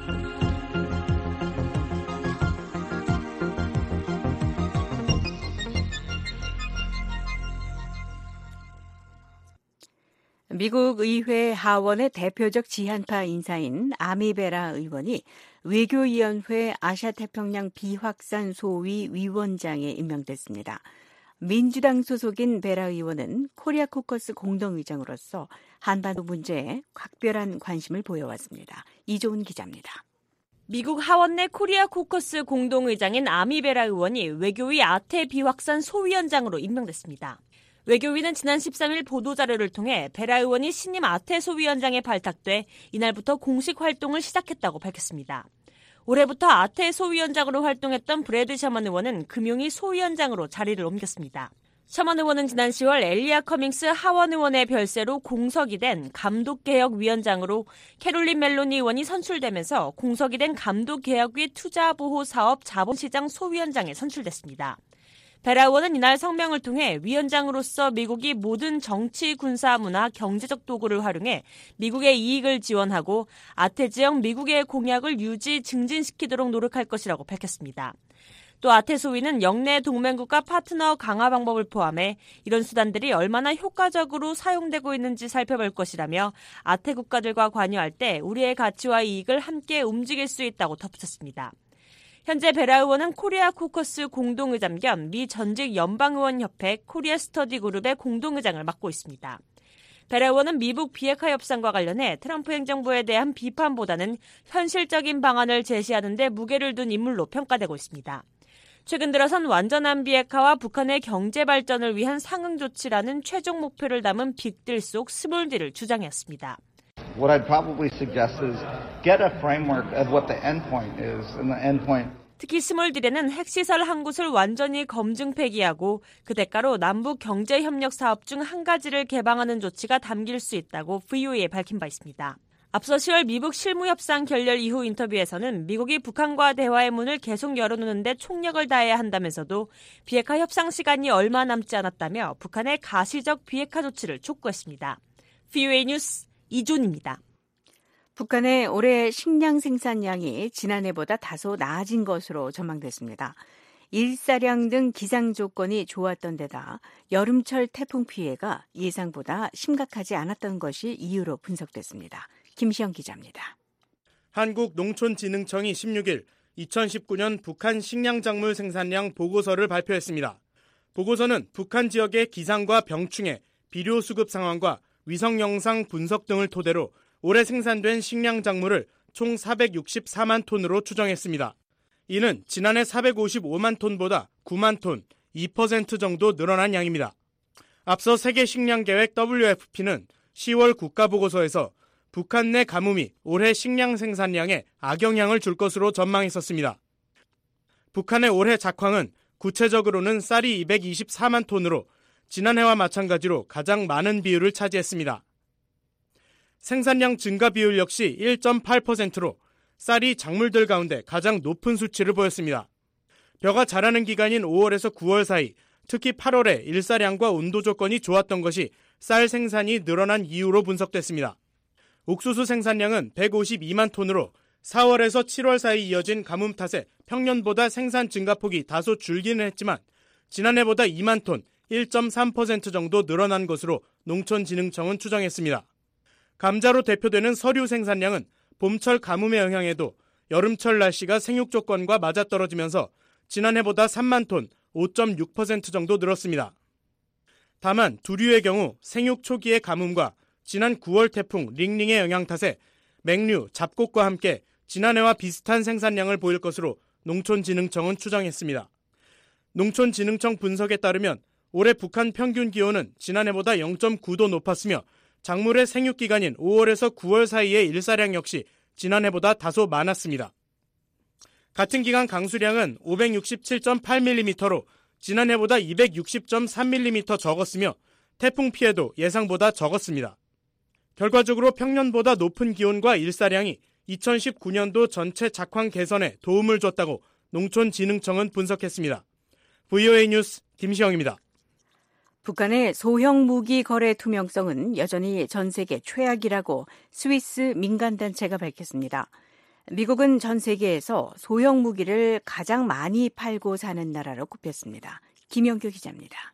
미국 의회 하원의 대표적 지한파 인사인 아미 베라 의원이 외교위원회 아시아태평양 비확산 소위 위원장에 임명됐습니다. 민주당 소속인 베라 의원은 코리아 코커스 공동의장으로서 한반도 문제에 각별한 관심을 보여왔습니다. 이조은 기자입니다. 미국 하원 내 코리아 코커스 공동의장인 아미 베라 의원이 외교위 아태 비확산 소위원장으로 임명됐습니다. 외교위는 지난 십삼일 보도자료를 통해 베라 의원이 신임 아태 소위원장에 발탁돼 이날부터 공식 활동을 시작했다고 밝혔습니다. 올해부터 아태 소위원장으로 활동했던 브래드 셔먼 의원은 금용위 소위원장으로 자리를 옮겼습니다. 셔먼 의원은 지난 시월 엘리아 커밍스 하원 의원의 별세로 공석이 된 감독개혁위원장으로 캐롤린 멜로니 의원이 선출되면서 공석이 된 감독개혁위 투자보호사업 자본시장 소위원장에 선출됐습니다. 베라 의원은 이날 성명을 통해 위원장으로서 미국이 모든 정치, 군사, 문화, 경제적 도구를 활용해 미국의 이익을 지원하고 아태 지역 미국의 공약을 유지, 증진시키도록 노력할 것이라고 밝혔습니다. 또 아태 소위는 영내 동맹국가 파트너 강화 방법을 포함해 이런 수단들이 얼마나 효과적으로 사용되고 있는지 살펴볼 것이라며 아태 국가들과 관여할 때 우리의 가치와 이익을 함께 움직일 수 있다고 덧붙였습니다. 현재 베라 의원은 코리아 코커스 공동의장 겸 미 전직 연방의원협회 코리아 스터디 그룹의 공동의장을 맡고 있습니다. 베라 의원은 미북 비핵화 협상과 관련해 트럼프 행정부에 대한 비판보다는 현실적인 방안을 제시하는 데 무게를 둔 인물로 평가되고 있습니다. 최근 들어선 완전한 비핵화와 북한의 경제 발전을 위한 상응 조치라는 최종 목표를 담은 빅딜 속 스몰딜을 주장했습니다. What I'd probably suggest is get a framework of what the endpoint is, and the endpoint. 특히 스몰딜에는 핵시설 한 곳을 완전히 검증 폐기하고 그 대가로 남북 경제협력 사업 중 한 가지를 개방하는 조치가 담길 수 있다고 브이오에이에 밝힌 바 있습니다. 앞서 시월 미북 실무협상 결렬 이후 인터뷰에서는 미국이 북한과 대화의 문을 계속 열어놓는 데 총력을 다해야 한다면서도 비핵화 협상 시간이 얼마 남지 않았다며 북한의 가시적 비핵화 조치를 촉구했습니다. 브이오에이 뉴스 이존입니다. 북한의 올해 식량 생산량이 지난해보다 다소 나아진 것으로 전망됐습니다. 일사량 등 기상 조건이 좋았던 데다 여름철 태풍 피해가 예상보다 심각하지 않았던 것이 이유로 분석됐습니다. 김시영 기자입니다. 한국농촌진흥청이 십육일 이천십구년 북한 식량작물 생산량 보고서를 발표했습니다. 보고서는 북한 지역의 기상과 병충해, 비료 수급 상황과 위성 영상 분석 등을 토대로 올해 생산된 식량작물을 총 사백육십사만 톤으로 추정했습니다. 이는 지난해 사백오십오만 톤보다 구만 톤, 이 퍼센트 정도 늘어난 양입니다. 앞서 세계식량계획 더블유에프피는 시월 국가보고서에서 북한 내 가뭄이 올해 식량 생산량에 악영향을 줄 것으로 전망했었습니다. 북한의 올해 작황은 구체적으로는 쌀이 이백이십사만 톤으로 지난해와 마찬가지로 가장 많은 비율을 차지했습니다. 생산량 증가 비율 역시 일 점 팔 퍼센트로 쌀이 작물들 가운데 가장 높은 수치를 보였습니다. 벼가 자라는 기간인 오월에서 구월 사이, 특히 팔월에 일사량과 온도 조건이 좋았던 것이 쌀 생산이 늘어난 이유로 분석됐습니다. 옥수수 생산량은 백오십이만 톤으로 사월에서 칠월 사이 이어진 가뭄 탓에 평년보다 생산 증가폭이 다소 줄기는 했지만 지난해보다 이만 톤, 일 점 삼 퍼센트 정도 늘어난 것으로 농촌진흥청은 추정했습니다. 감자로 대표되는 서류 생산량은 봄철 가뭄의 영향에도 여름철 날씨가 생육 조건과 맞아떨어지면서 지난해보다 삼만 톤, 오 점 육 퍼센트 정도 늘었습니다. 다만 두류의 경우 생육 초기의 가뭄과 지난 구월 태풍 링링의 영향 탓에 맹류, 잡곡과 함께 지난해와 비슷한 생산량을 보일 것으로 농촌진흥청은 추정했습니다. 농촌진흥청 분석에 따르면 올해 북한 평균 기온은 지난해보다 영 점 구 도 높았으며 작물의 생육기간인 오월에서 구월 사이의 일사량 역시 지난해보다 다소 많았습니다. 같은 기간 강수량은 오백육십칠 점 팔 밀리미터로 지난해보다 이백육십 점 삼 밀리미터 적었으며 태풍 피해도 예상보다 적었습니다. 결과적으로 평년보다 높은 기온과 일사량이 이천십구 년도 전체 작황 개선에 도움을 줬다고 농촌진흥청은 분석했습니다. 브이오에이 뉴스 김시영입니다. 북한의 소형 무기 거래 투명성은 여전히 전 세계 최악이라고 스위스 민간단체가 밝혔습니다. 미국은 전 세계에서 소형 무기를 가장 많이 팔고 사는 나라로 꼽혔습니다. 김영규 기자입니다.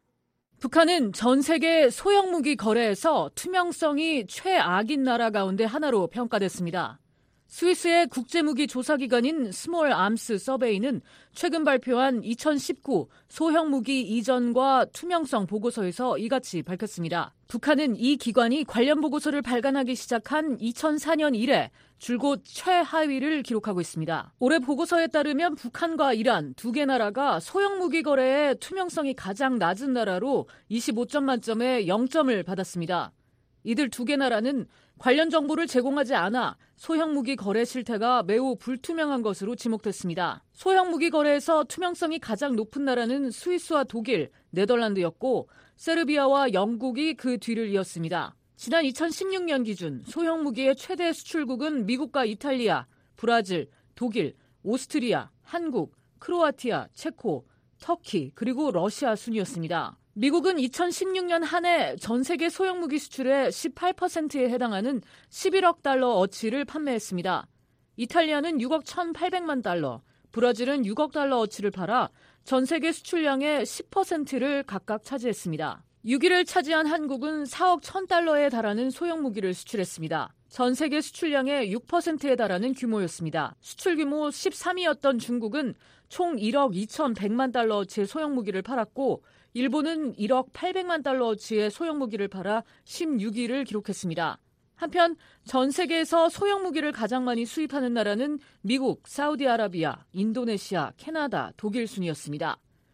북한은 전 세계 소형 무기 거래에서 투명성이 최악인 나라 가운데 하나로 평가됐습니다. 스위스의 국제무기 조사기관인 스몰 암스 서베이는 최근 발표한 이천십구 소형 무기 이전과 투명성 보고서에서 이같이 밝혔습니다. 북한은 이 기관이 관련 보고서를 발간하기 시작한 이천사 년 이래 줄곧 최하위를 기록하고 있습니다. 올해 보고서에 따르면 북한과 이란 두 개 나라가 소형 무기 거래의 투명성이 가장 낮은 나라로 이십오 점 만점에 영 점을 받았습니다. 이들 두 개 나라는 관련 정보를 제공하지 않아 소형 무기 거래 실태가 매우 불투명한 것으로 지목됐습니다. 소형 무기 거래에서 투명성이 가장 높은 나라는 스위스와 독일, 네덜란드였고 세르비아와 영국이 그 뒤를 이었습니다. 지난 이천십육 년 기준 소형 무기의 최대 수출국은 미국과 이탈리아, 브라질, 독일, 오스트리아, 한국, 크로아티아, 체코, 터키, 그리고 러시아 순이었습니다. 미국은 이천십육 년 한 해 전 세계 소형 무기 수출의 십팔 퍼센트에 해당하는 십일억 달러 어치를 판매했습니다. 이탈리아는 육억 천팔백만 달러, 브라질은 육억 달러 어치를 팔아 전 세계 수출량의 십 퍼센트를 각각 차지했습니다. 육 위를 차지한 한국은 사억 천 달러에 달하는 소형 무기를 수출했습니다. 전 세계 수출량의 육 퍼센트에 달하는 규모였습니다. 수출 규모 십삼 위였던 중국은 총 일억 이천백만 달러어치의 소형 무기를 팔았고 일본은 일억 팔백만 달러어치의 소형 무기를 팔아 십육 위를 기록했습니다. 한편 전 세계에서 소형 무기를 가장 많이 수입하는 나라는 미국, 사우디아라비아, 인도네시아, 캐나다, 독일 순이었습니다.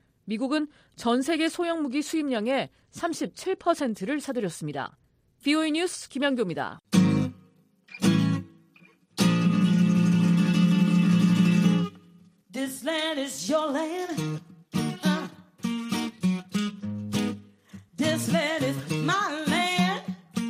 미국은 전 세계 소형 무기 수입량의 삼십칠 퍼센트를 사들였습니다. 브이오에이 뉴스 김양교입니다. This land is your land. Uh. This land is my land.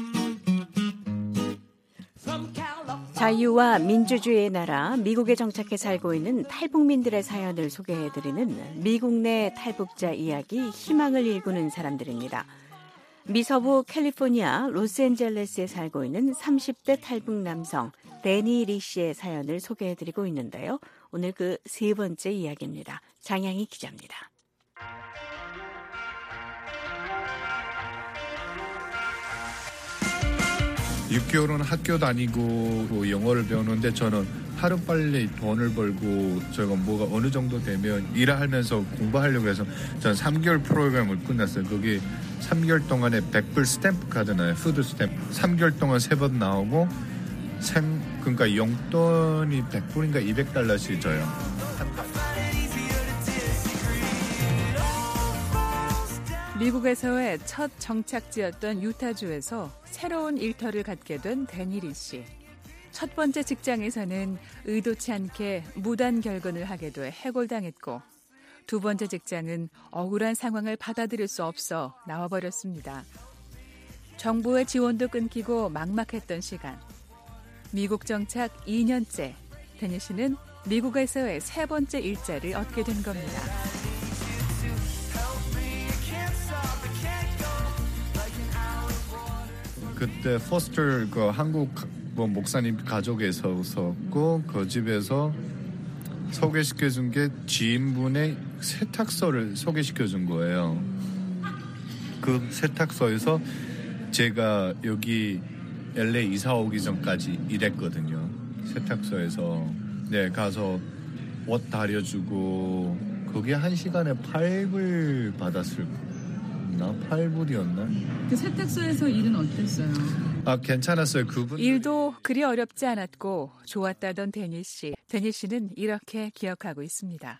From California. 자유와 민주주의의 나라 미국에 정착해 살고 있는 탈북민들의 사연을 소개해드리는 미국 내 탈북자 이야기 희망을 일구는 사람들입니다. 미서부 캘리포니아 로스앤젤레스에 살고 있는 삼십 대 탈북 남성 데니 리 씨의 사연을 소개해드리고 있는데요. 오늘 그 세 번째 이야기입니다. 장양희 기자입니다. 육 개월은 학교 다니고 영어를 배우는데 저는 하루빨리 돈을 벌고 저가 뭐가 어느 정도 되면 일하면서 공부하려고 해서 저는 삼 개월 프로그램을 끝냈어요. 거기 삼 개월 동안에 백 불 스탬프 카드나요. 푸드 스탬프. 삼 개월 동안 세 번 나오고 생, 그러니까 용돈이 백 불인가 이백 달러씩 줘요. 미국에서의 첫 정착지였던 유타주에서 새로운 일터를 갖게 된 데니 리 씨. 첫 번째 직장에서는 의도치 않게 무단 결근을 하게 돼 해골당했고 두 번째 직장은 억울한 상황을 받아들일 수 없어 나와버렸습니다. 정부의 지원도 끊기고 막막했던 시간. 미국 정착 이 년째, 데니 씨는 미국에서의 세 번째 일자를 얻게 된 겁니다. 그때 포스터 그 한국 뭐 목사님 가족에서 있었고 그 집에서 소개시켜준 게 지인분의 세탁소를 소개시켜준 거예요. 그 세탁소에서 제가 여기 엘에이 이사 오기 전까지 일했거든요. 세탁소에서 네 가서 옷 다려주고 그게 한 시간에 팔 불 받았을 나 팔 불이었나? 그 세탁소에서 일은 어땠어요? 아 괜찮았어요. 그분 일도 그리 어렵지 않았고 좋았다던 데니 씨. 데니 씨는 이렇게 기억하고 있습니다.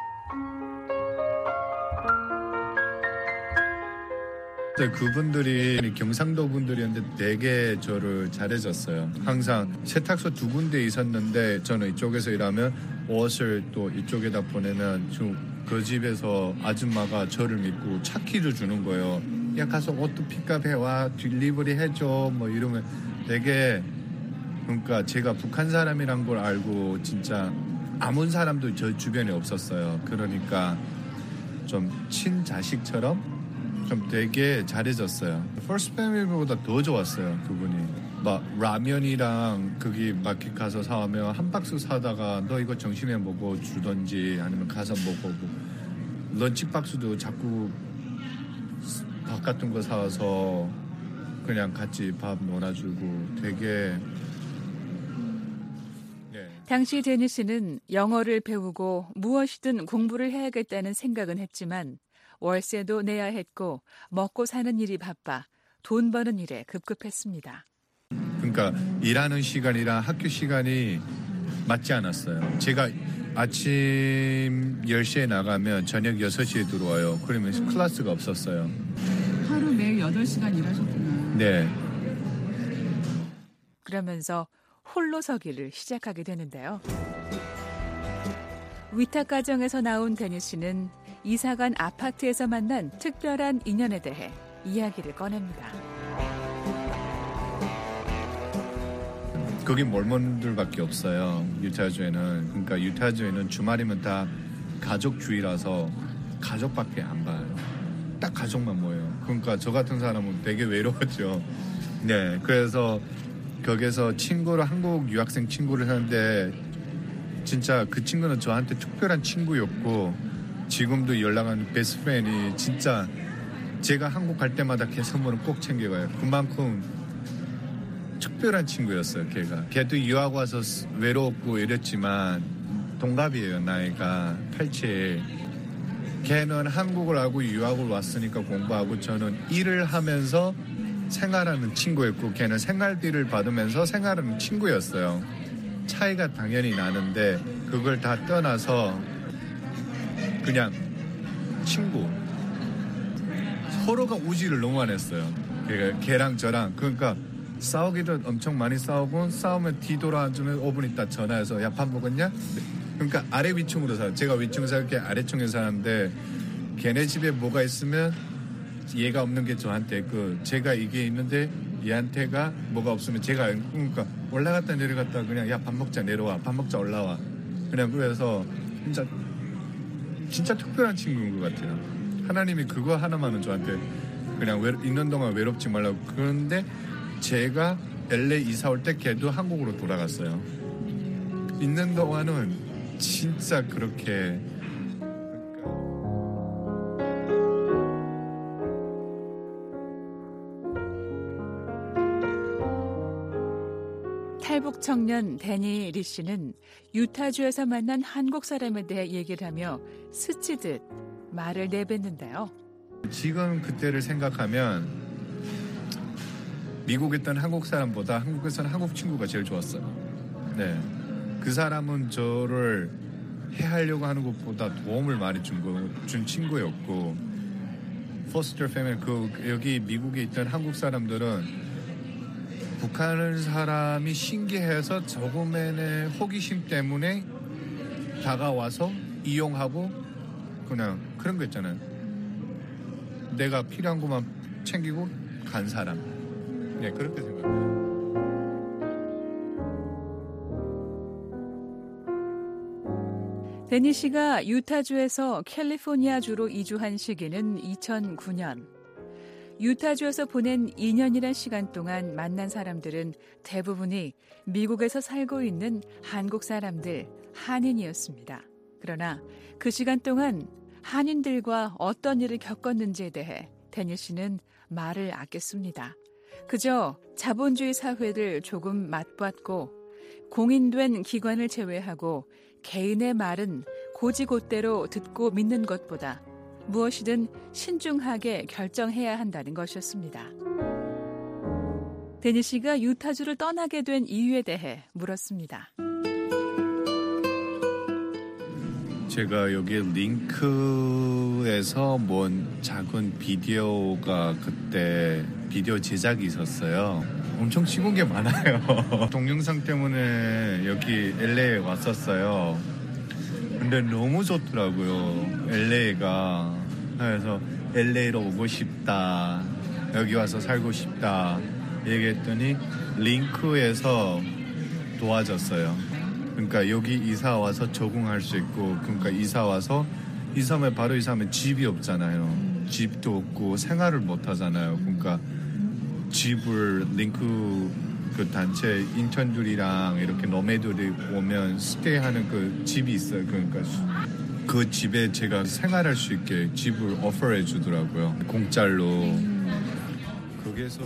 그분들이 경상도 분들이었는데 되게 저를 잘해줬어요. 항상 세탁소 두 군데 있었는데 저는 이쪽에서 일하면 옷을 또 이쪽에다 보내면 그 집에서 아줌마가 저를 믿고 차키를 주는 거예요. 야 가서 옷도 픽업해와 딜리버리 해줘 뭐 이러면 되게 그러니까 제가 북한 사람이란 걸 알고 진짜 아무 사람도 저 주변에 없었어요. 그러니까 좀 친자식처럼 좀 되게 잘해줬어요. First Family보다 더 좋았어요. 그분이 막 라면이랑 거기 마켓 가서 사오면 한 박스 사다가 너 이거 점심에 먹어 주던지 아니면 가서 먹어 뭐 런치 박스도 자꾸 밥 같은 거 사와서 그냥 같이 밥 놀아주고 되게 당시 데니 씨는 영어를 배우고 무엇이든 공부를 해야겠다는 생각은 했지만 월세도 내야 했고 먹고 사는 일이 바빠 돈 버는 일에 급급했습니다. 그러니까 일하는 시간이랑 학교 시간이 맞지 않았어요. 제가 아침 열 시에 나가면 저녁 여섯 시에 들어와요. 그러면 클래스가 없었어요. 하루 매일 여덟 시간 일하셨구나. 네. 그러면서 홀로 서기를 시작하게 되는데요. 위탁 가정에서 나온 데니 씨는 이사간 아파트에서 만난 특별한 인연에 대해 이야기를 꺼냅니다. 거기 몰몬들밖에 없어요. 유타주에는. 그러니까 유타주에는 주말이면 다 가족주의라서 가족밖에 안 봐요. 딱 가족만 모여요. 그러니까 저 같은 사람은 되게 외로웠죠. 네, 그래서 거기서 친구를 한국 유학생 친구를 하는데 진짜 그 친구는 저한테 특별한 친구였고 지금도 연락하는 베스트 프렌이 진짜 제가 한국 갈 때마다 걔 선물은 꼭 챙겨가요. 그만큼 특별한 친구였어요. 걔가. 걔도 유학 와서 외롭고 이랬지만 동갑이에요. 나이가 팔십칠. 걔는 한국을 하고 유학을 왔으니까 공부하고 저는 일을 하면서 생활하는 친구였고 걔는 생활비를 받으면서 생활하는 친구였어요. 차이가 당연히 나는데 그걸 다 떠나서 그냥 친구. 서로가 우지를 너무 안 했어요. 그러니까 걔랑 저랑. 그러니까 싸우기도 엄청 많이 싸우고 싸우면 뒤돌아주면 오 분 있다 전화해서 야 밥 먹었냐? 그러니까 아래 위층으로 살아요. 제가 위층 살게 아래층에 사는데 걔네 집에 뭐가 있으면 얘가 없는 게 저한테 그 제가 이게 있는데 얘한테가 뭐가 없으면 제가 그러니까 올라갔다 내려갔다 그냥 야 밥 먹자 내려와 밥 먹자 올라와 그냥 그래서 진짜 진짜 특별한 친구인 것 같아요. 하나님이 그거 하나만은 저한테 그냥 외, 있는 동안 외롭지 말라고. 그런데 제가 엘에이 이사 올 때 걔도 한국으로 돌아갔어요. 있는 동안은 진짜 그렇게 탈북 청년 데니 리 씨는 유타주에서 만난 한국 사람에 대해 얘기를 하며 스치듯 말을 내뱉는데요. 지금 그때를 생각하면 미국에 있던 한국 사람보다 한국에서는 한국 친구가 제일 좋았어요. 네, 그 사람은 저를 해하려고 하는 것보다 도움을 많이 준, 거, 준 친구였고 포스터 패밀리 그 여기 미국에 있던 한국 사람들은 북한 사람이 신기해서 조금의 호기심 때문에 다가와서 이용하고 그냥 그런 거 있잖아요. 내가 필요한 것만 챙기고 간 사람. 네, 그렇게 생각해요. 데니 씨가 유타주에서 캘리포니아주로 이주한 시기는 이천구 년. 유타주에서 보낸 이 년이란 시간 동안 만난 사람들은 대부분이 미국에서 살고 있는 한국 사람들, 한인이었습니다. 그러나 그 시간 동안 한인들과 어떤 일을 겪었는지에 대해 데니 씨는 말을 아꼈습니다. 그저 자본주의 사회를 조금 맛봤고 공인된 기관을 제외하고 개인의 말은 고지곳대로 듣고 믿는 것보다 무엇이든 신중하게 결정해야 한다는 것이었습니다. 데니 씨가 유타주를 떠나게 된 이유에 대해 물었습니다. 제가 여기 링크에서 본 작은 비디오가 그때 비디오 제작이 있었어요. 엄청 찍은 게 많아요. 동영상 때문에 여기 엘에이에 왔었어요. 근데 너무 좋더라고요. 엘에이가. 그래서 엘에이로 오고 싶다. 여기 와서 살고 싶다. 얘기했더니 링크에서 도와줬어요. 그러니까 여기 이사 와서 적응할 수 있고, 그러니까 이사 와서 이사하면 바로 이사하면 집이 없잖아요. 집도 없고 생활을 못 하잖아요. 그러니까 집을 링크 그 단체 인턴들이랑 이렇게 노매들이 오면 스테이하는 그 집이 있어요. 그러니까 그 집에 제가 생활할 수 있게 집을 오퍼해 주더라고요. 공짜로. 거기서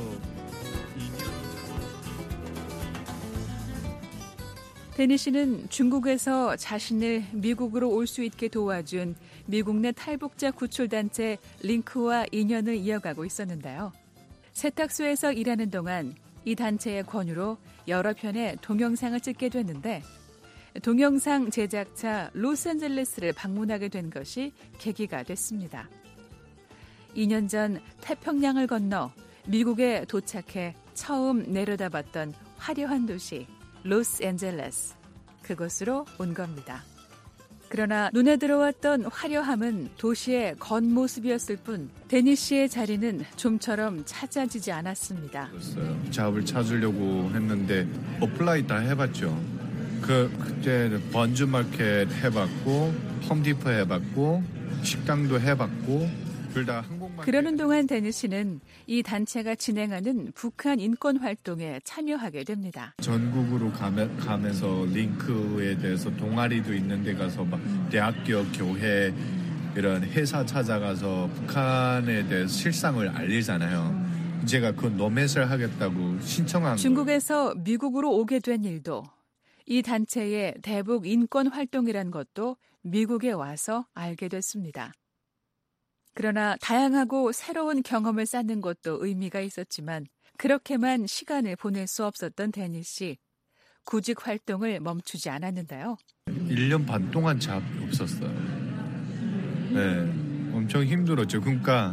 데니 씨는 중국에서 자신을 미국으로 올 수 있게 도와준 미국 내 탈북자 구출단체 링크와 인연을 이어가고 있었는데요. 세탁소에서 일하는 동안 이 단체의 권유로 여러 편의 동영상을 찍게 됐는데 동영상 제작차 로스앤젤레스를 방문하게 된 것이 계기가 됐습니다. 이 년 전 태평양을 건너 미국에 도착해 처음 내려다봤던 화려한 도시 로스앤젤레스, 그곳으로 온 겁니다. 그러나 눈에 들어왔던 화려함은 도시의 겉모습이었을 뿐 데니 씨의 자리는 좀처럼 찾아지지 않았습니다. 잡을 찾으려고 했는데 어플라이 다 해봤죠. 그 그때 번즈마켓 해봤고 홈디포 해봤고 식당도 해봤고 둘 다 한국만. 그러는 동안 데니 씨는 이 단체가 진행하는 북한 인권 활동에 참여하게 됩니다. 전국으로 가며, 가면서 링크에 대해서 동아리도 있는 데 가서 막 대학교, 교회 이런 회사 찾아가서 북한에 대해서 실상을 알리잖아요. 제가 그 노맷을 하겠다고 신청한 중국에서 거예요. 미국으로 오게 된 일도 이 단체의 대북 인권 활동이란 것도 미국에 와서 알게 됐습니다. 그러나 다양하고 새로운 경험을 쌓는 것도 의미가 있었지만 그렇게만 시간을 보낼 수 없었던 데니 씨. 구직 활동을 멈추지 않았는데요. 일 년 반 동안 잡이 없었어요. 네, 엄청 힘들었죠. 그러니까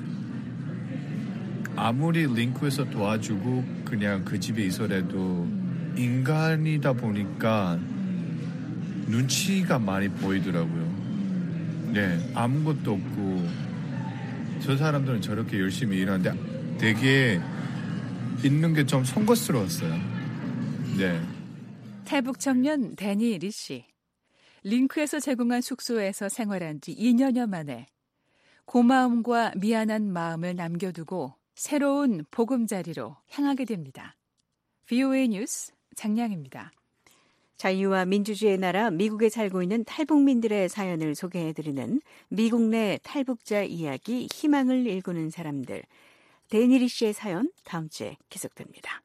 아무리 링크에서 도와주고 그냥 그 집에 있어도 인간이다 보니까 눈치가 많이 보이더라고요. 네, 아무것도 없고 저 사람들은 저렇게 열심히 일하는데 되게 있는 게 좀 송구스러웠어요. 네. 탈북 청년 데니 리 씨. 링크에서 제공한 숙소에서 생활한 지 이 년여 만에 고마움과 미안한 마음을 남겨두고 새로운 보금자리로 향하게 됩니다. 브이오에이 뉴스 장량입니다. 자유와 민주주의의 나라 미국에 살고 있는 탈북민들의 사연을 소개해드리는 미국 내 탈북자 이야기 희망을 일구는 사람들. 데니 리 씨의 사연 다음 주에 계속됩니다.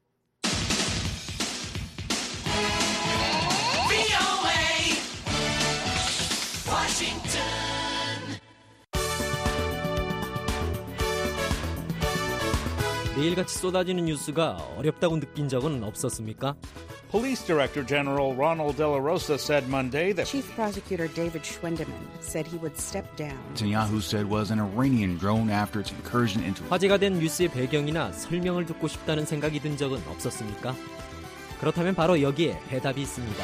매일같이 쏟아지는 뉴스가 어렵다고 느낀 적은 없었습니까? Police Director General Ronald De La Rosa said Monday that Chief Prosecutor David Schwendeman said he would step down. Netanyahu said was an Iranian drone after its incursion into. 화제가 된 뉴스의 배경이나 설명을 듣고 싶다는 생각이 든 적은 없었습니까? 그렇다면 바로 여기에 해답이 있습니다.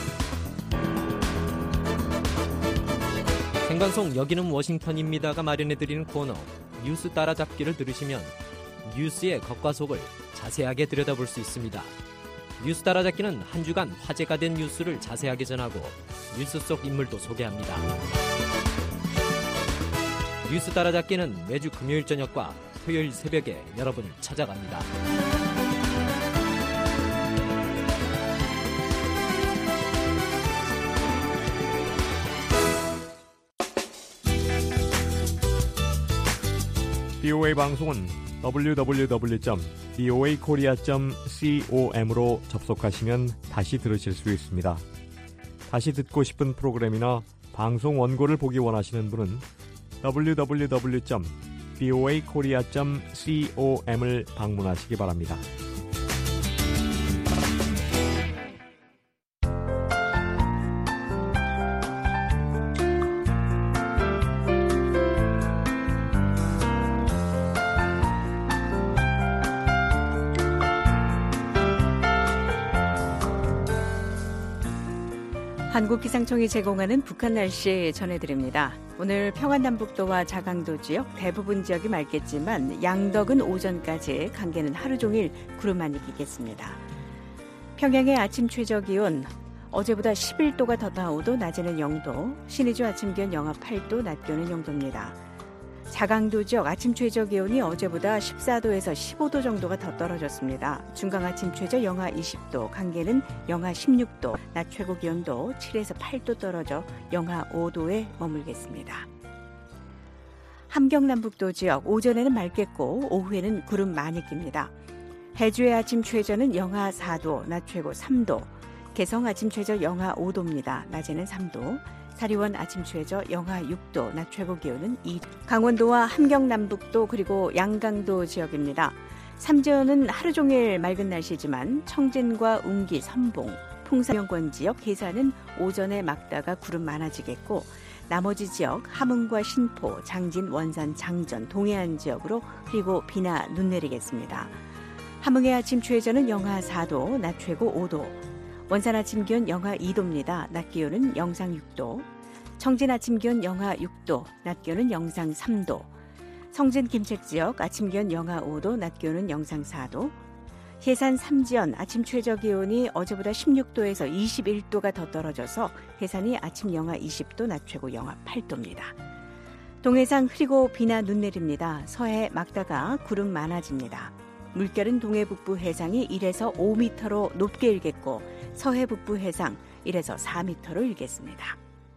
생방송 여기는 워싱턴입니다가 마련해드리는 코너 뉴스 따라잡기를 들으시면 뉴스의 겉과 속을 자세하게 들여다볼 수 있습니다. 뉴스 따라잡기는 한 주간 화제가 된 뉴스를 자세하게 전하고 뉴스 속 인물도 소개합니다. 뉴스 따라잡기는 매주 금요일 저녁과 토요일 새벽에 여러분을 찾아갑니다. 비오에이 방송은 더블유 더블유 더블유 점 비오에이 코리아 점 com으로 접속하시면 다시 들으실 수 있습니다. 다시 듣고 싶은 프로그램이나 방송 원고를 보기 원하시는 분은 더블유 더블유 더블유 점 비오에이 코리아 점 com을 방문하시기 바랍니다. 한국기상청이 제공하는 북한 날씨 전해드립니다. 오늘 평안남북도와 자강도 지역 대부분 지역이 맑겠지만 양덕은 오전까지, 강계는 하루 종일 구름 많이 끼겠습니다. 평양의 아침 최저기온 어제보다 십일 도가 더 나오 도, 낮에는 영 도, 신의주 아침 기온 영하 팔 도, 낮 기온은 영 도입니다. 자강도 지역 아침 최저 기온이 어제보다 십사 도에서 십오 도 정도가 더 떨어졌습니다. 중강 아침 최저 영하 이십 도, 강계는 영하 십육 도, 낮 최고 기온도 칠에서 팔 도 떨어져 영하 오 도에 머물겠습니다. 함경남북도 지역 오전에는 맑겠고 오후에는 구름 많이 낍니다. 해주의 아침 최저는 영하 사 도, 낮 최고 삼 도, 개성 아침 최저 영하 오 도입니다. 낮에는 삼 도. 사리원 아침 최저 영하 육 도, 낮 최고 기온은 이 도. 강원도와 함경남북도 그리고 양강도 지역입니다. 삼전은 하루 종일 맑은 날씨지만 청진과 웅기, 선봉, 풍사명권 지역, 해산은 오전에 맑다가 구름 많아지겠고 나머지 지역 함흥과 신포, 장진, 원산, 장전, 동해안 지역으로 그리고 비나 눈 내리겠습니다. 함흥의 아침 최저는 영하 사 도, 낮 최고 오 도. 원산 아침 기온 영하 이 도입니다. 낮 기온은 영상 육 도. 청진 아침 기온 영하 육 도, 낮 기온은 영상 삼 도. 성진 김책 지역 아침 기온 영하 오 도, 낮 기온은 영상 사 도. 해산 삼지연 아침 최저 기온이 어제보다 십육 도에서 이십일 도가 더 떨어져서 해산이 아침 영하 이십 도, 낮 최고 영하 팔 도입니다. 동해상 흐리고 비나 눈 내립니다. 서해 맑다가 구름 많아집니다. 물결은 동해 북부 해상이 일에서 오 미터로 높게 일겠고 서해 북부 해상 일에서 사 미터로 일겠습니다.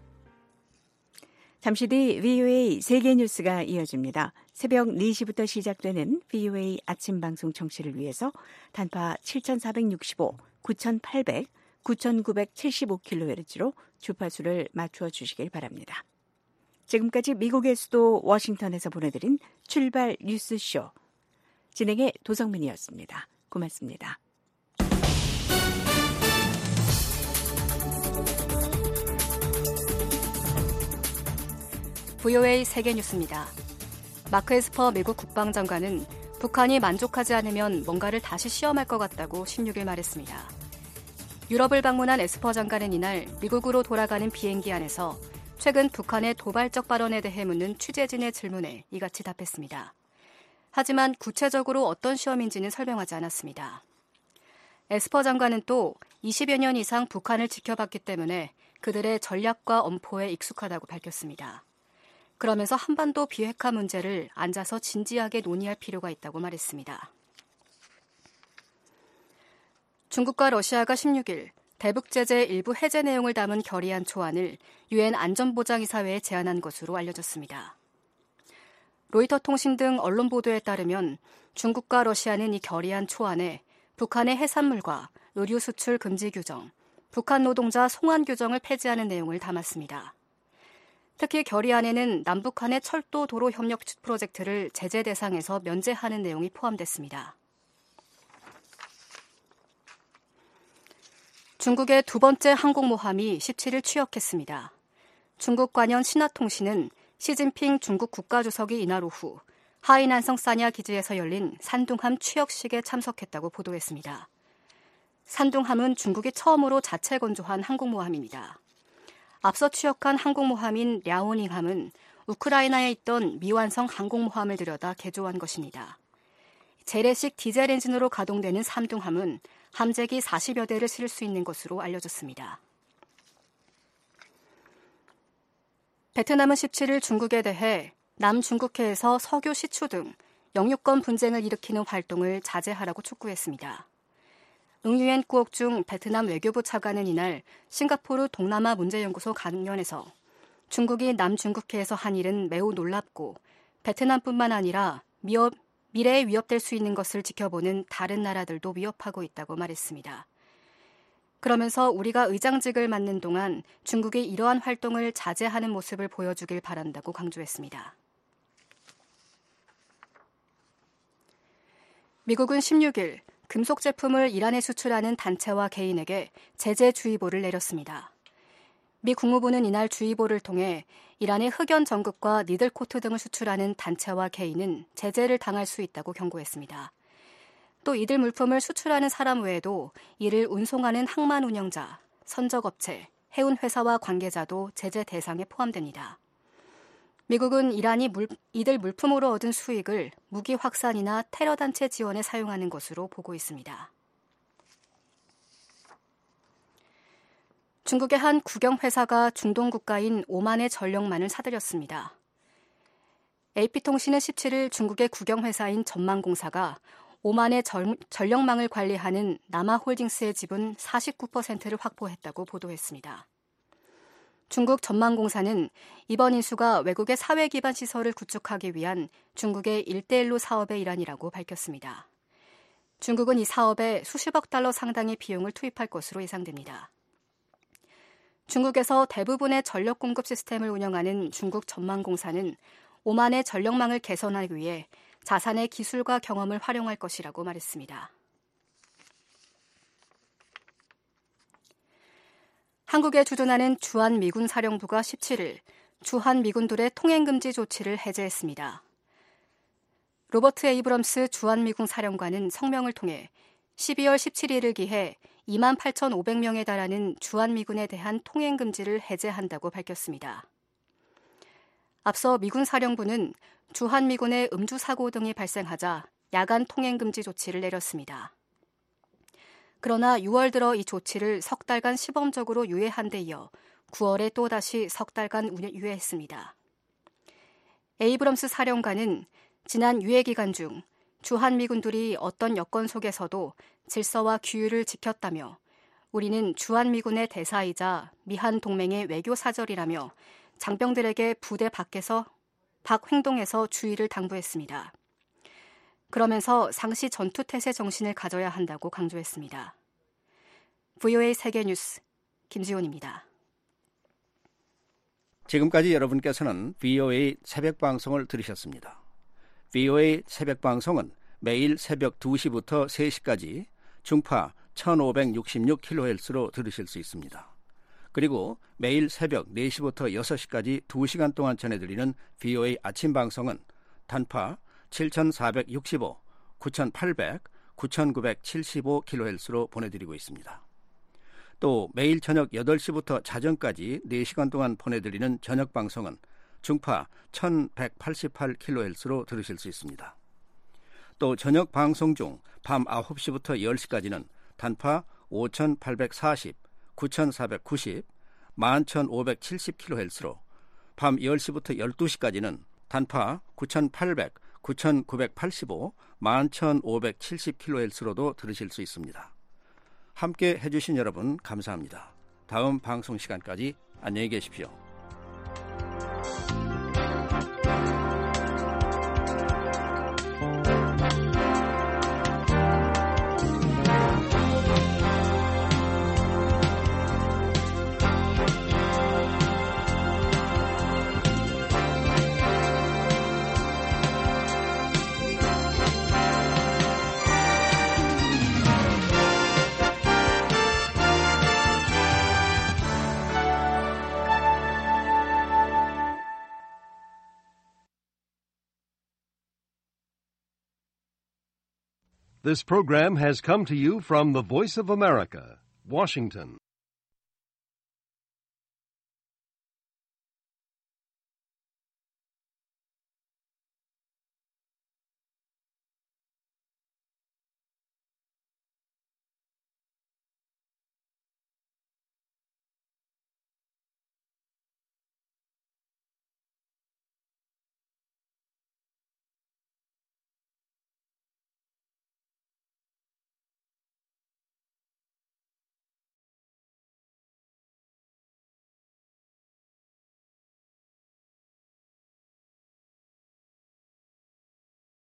잠시 뒤 브이오에이 세계 뉴스가 이어집니다. 새벽 네 시부터 시작되는 브이오에이 아침 방송 청취를 위해서 단파 칠천사백육십오, 구천팔백, 구천구백칠십오 킬로헤르츠로 주파수를 맞추어 주시길 바랍니다. 지금까지 미국의 수도 워싱턴에서 보내드린 출발 뉴스쇼. 진행의 도성민이었습니다. 고맙습니다. 브이오에이 세계뉴스입니다. 마크 에스퍼 미국 국방장관은 북한이 만족하지 않으면 뭔가를 다시 시험할 것 같다고 십육 일 말했습니다. 유럽을 방문한 에스퍼 장관은 이날 미국으로 돌아가는 비행기 안에서 최근 북한의 도발적 발언에 대해 묻는 취재진의 질문에 이같이 답했습니다. 하지만 구체적으로 어떤 시험인지는 설명하지 않았습니다. 에스퍼 장관은 또 이십여 년 이상 북한을 지켜봤기 때문에 그들의 전략과 엄포에 익숙하다고 밝혔습니다. 그러면서 한반도 비핵화 문제를 앉아서 진지하게 논의할 필요가 있다고 말했습니다. 중국과 러시아가 십육 일 대북 제재 일부 해제 내용을 담은 결의안 초안을 유엔 안전보장이사회에 제안한 것으로 알려졌습니다. 로이터 통신 등 언론 보도에 따르면 중국과 러시아는 이 결의안 초안에 북한의 해산물과 의류 수출 금지 규정, 북한 노동자 송환 규정을 폐지하는 내용을 담았습니다. 특히 결의안에는 남북한의 철도 도로 협력 프로젝트를 제재 대상에서 면제하는 내용이 포함됐습니다. 중국의 두 번째 항공모함이 십칠 일 취역했습니다. 중국 관영 신화통신은 시진핑 중국 국가주석이 이날 오후 하이난성 사냐 기지에서 열린 산둥함 취역식에 참석했다고 보도했습니다. 산둥함은 중국이 처음으로 자체 건조한 항공모함입니다. 앞서 취역한 항공모함인 랴오닝함은 우크라이나에 있던 미완성 항공모함을 들여다 개조한 것입니다. 재래식 디젤 엔진으로 가동되는 산둥함은 함재기 사십여 대를 실을 수 있는 것으로 알려졌습니다. 베트남은 십칠 일 중국에 대해 남중국해에서 석유 시추 등 영유권 분쟁을 일으키는 활동을 자제하라고 촉구했습니다. 응유엔 꾸옥 중 베트남 외교부 차관은 이날 싱가포르 동남아 문제연구소 강연에서 중국이 남중국해에서 한 일은 매우 놀랍고 베트남뿐만 아니라 미업, 미래에 위협될 수 있는 것을 지켜보는 다른 나라들도 위협하고 있다고 말했습니다. 그러면서 우리가 의장직을 맡는 동안 중국이 이러한 활동을 자제하는 모습을 보여주길 바란다고 강조했습니다. 미국은 십육 일 금속 제품을 이란에 수출하는 단체와 개인에게 제재주의보를 내렸습니다. 미 국무부는 이날 주의보를 통해 이란의 흑연 정극과 니들코트 등을 수출하는 단체와 개인은 제재를 당할 수 있다고 경고했습니다. 또 이들 물품을 수출하는 사람 외에도 이를 운송하는 항만 운영자, 선적업체, 해운 회사와 관계자도 제재 대상에 포함됩니다. 미국은 이란이 물, 이들 물품으로 얻은 수익을 무기 확산이나 테러 단체 지원에 사용하는 것으로 보고 있습니다. 중국의 한 국영회사가 중동 국가인 오만의 전력망을 사들였습니다. 에이피통신은 십칠 일 중국의 국영회사인 전망공사가 오만의 전, 전력망을 관리하는 남아홀딩스의 지분 사십구 퍼센트를 확보했다고 보도했습니다. 중국 전망공사는 이번 인수가 외국의 사회 기반 시설을 구축하기 위한 중국의 일대일로 사업의 일환이라고 밝혔습니다. 중국은 이 사업에 수십억 달러 상당의 비용을 투입할 것으로 예상됩니다. 중국에서 대부분의 전력 공급 시스템을 운영하는 중국 전망공사는 오만의 전력망을 개선하기 위해 자산의 기술과 경험을 활용할 것이라고 말했습니다. 한국에 주둔하는 주한미군 사령부가 십칠 일 주한미군들의 통행금지 조치를 해제했습니다. 로버트 에이브럼스 주한미군 사령관은 성명을 통해 십이월 십칠일을 기해 이만 팔천오백 명에 달하는 주한미군에 대한 통행금지를 해제한다고 밝혔습니다. 앞서 미군 사령부는 주한미군의 음주사고 등이 발생하자 야간 통행금지 조치를 내렸습니다. 그러나 유월 들어 이 조치를 석 달간 시범적으로 유예한 데 이어 구월에 또다시 석 달간 유예했습니다. 에이브럼스 사령관은 지난 유예 기간 중 주한미군들이 어떤 여건 속에서도 질서와 규율을 지켰다며 우리는 주한미군의 대사이자 미한 동맹의 외교사절이라며 장병들에게 부대 밖에서 밖 행동에서 주의를 당부했습니다. 그러면서 상시 전투태세 정신을 가져야 한다고 강조했습니다. 브이오에이 세계뉴스 김지훈입니다. 지금까지 여러분께서는 브이오에이 새벽방송을 들으셨습니다. 브이오에이 새벽방송은 매일 새벽 두 시부터 세 시까지 중파 천오백육십육 킬로헤르츠로 들으실 수 있습니다. 그리고 매일 새벽 네 시부터 여섯 시까지 두 시간 동안 전해드리는 브이오에이 아침 방송은 단파 칠천사백육십오, 구천팔백, 구천구백칠십오 킬로헤르츠로 보내드리고 있습니다. 또 매일 저녁 여덟 시부터 자정까지 네 시간 동안 보내드리는 저녁 방송은 중파 천백팔십팔 킬로헤르츠로 들으실 수 있습니다. 또 저녁 방송 중 밤 아홉 시부터 열 시까지는 단파 오천팔백사십, 구천사백구십, 만 천오백칠십 킬로헤르츠로 밤 열 시부터 열두 시까지는 단파 구천팔백, 구천구백팔십오, 만 천오백칠십 킬로헤르츠로도 들으실 수 있습니다. 함께 해주신 여러분 감사합니다. 다음 방송 시간까지 안녕히 계십시오. This program has come to you from the Voice of America, Washington.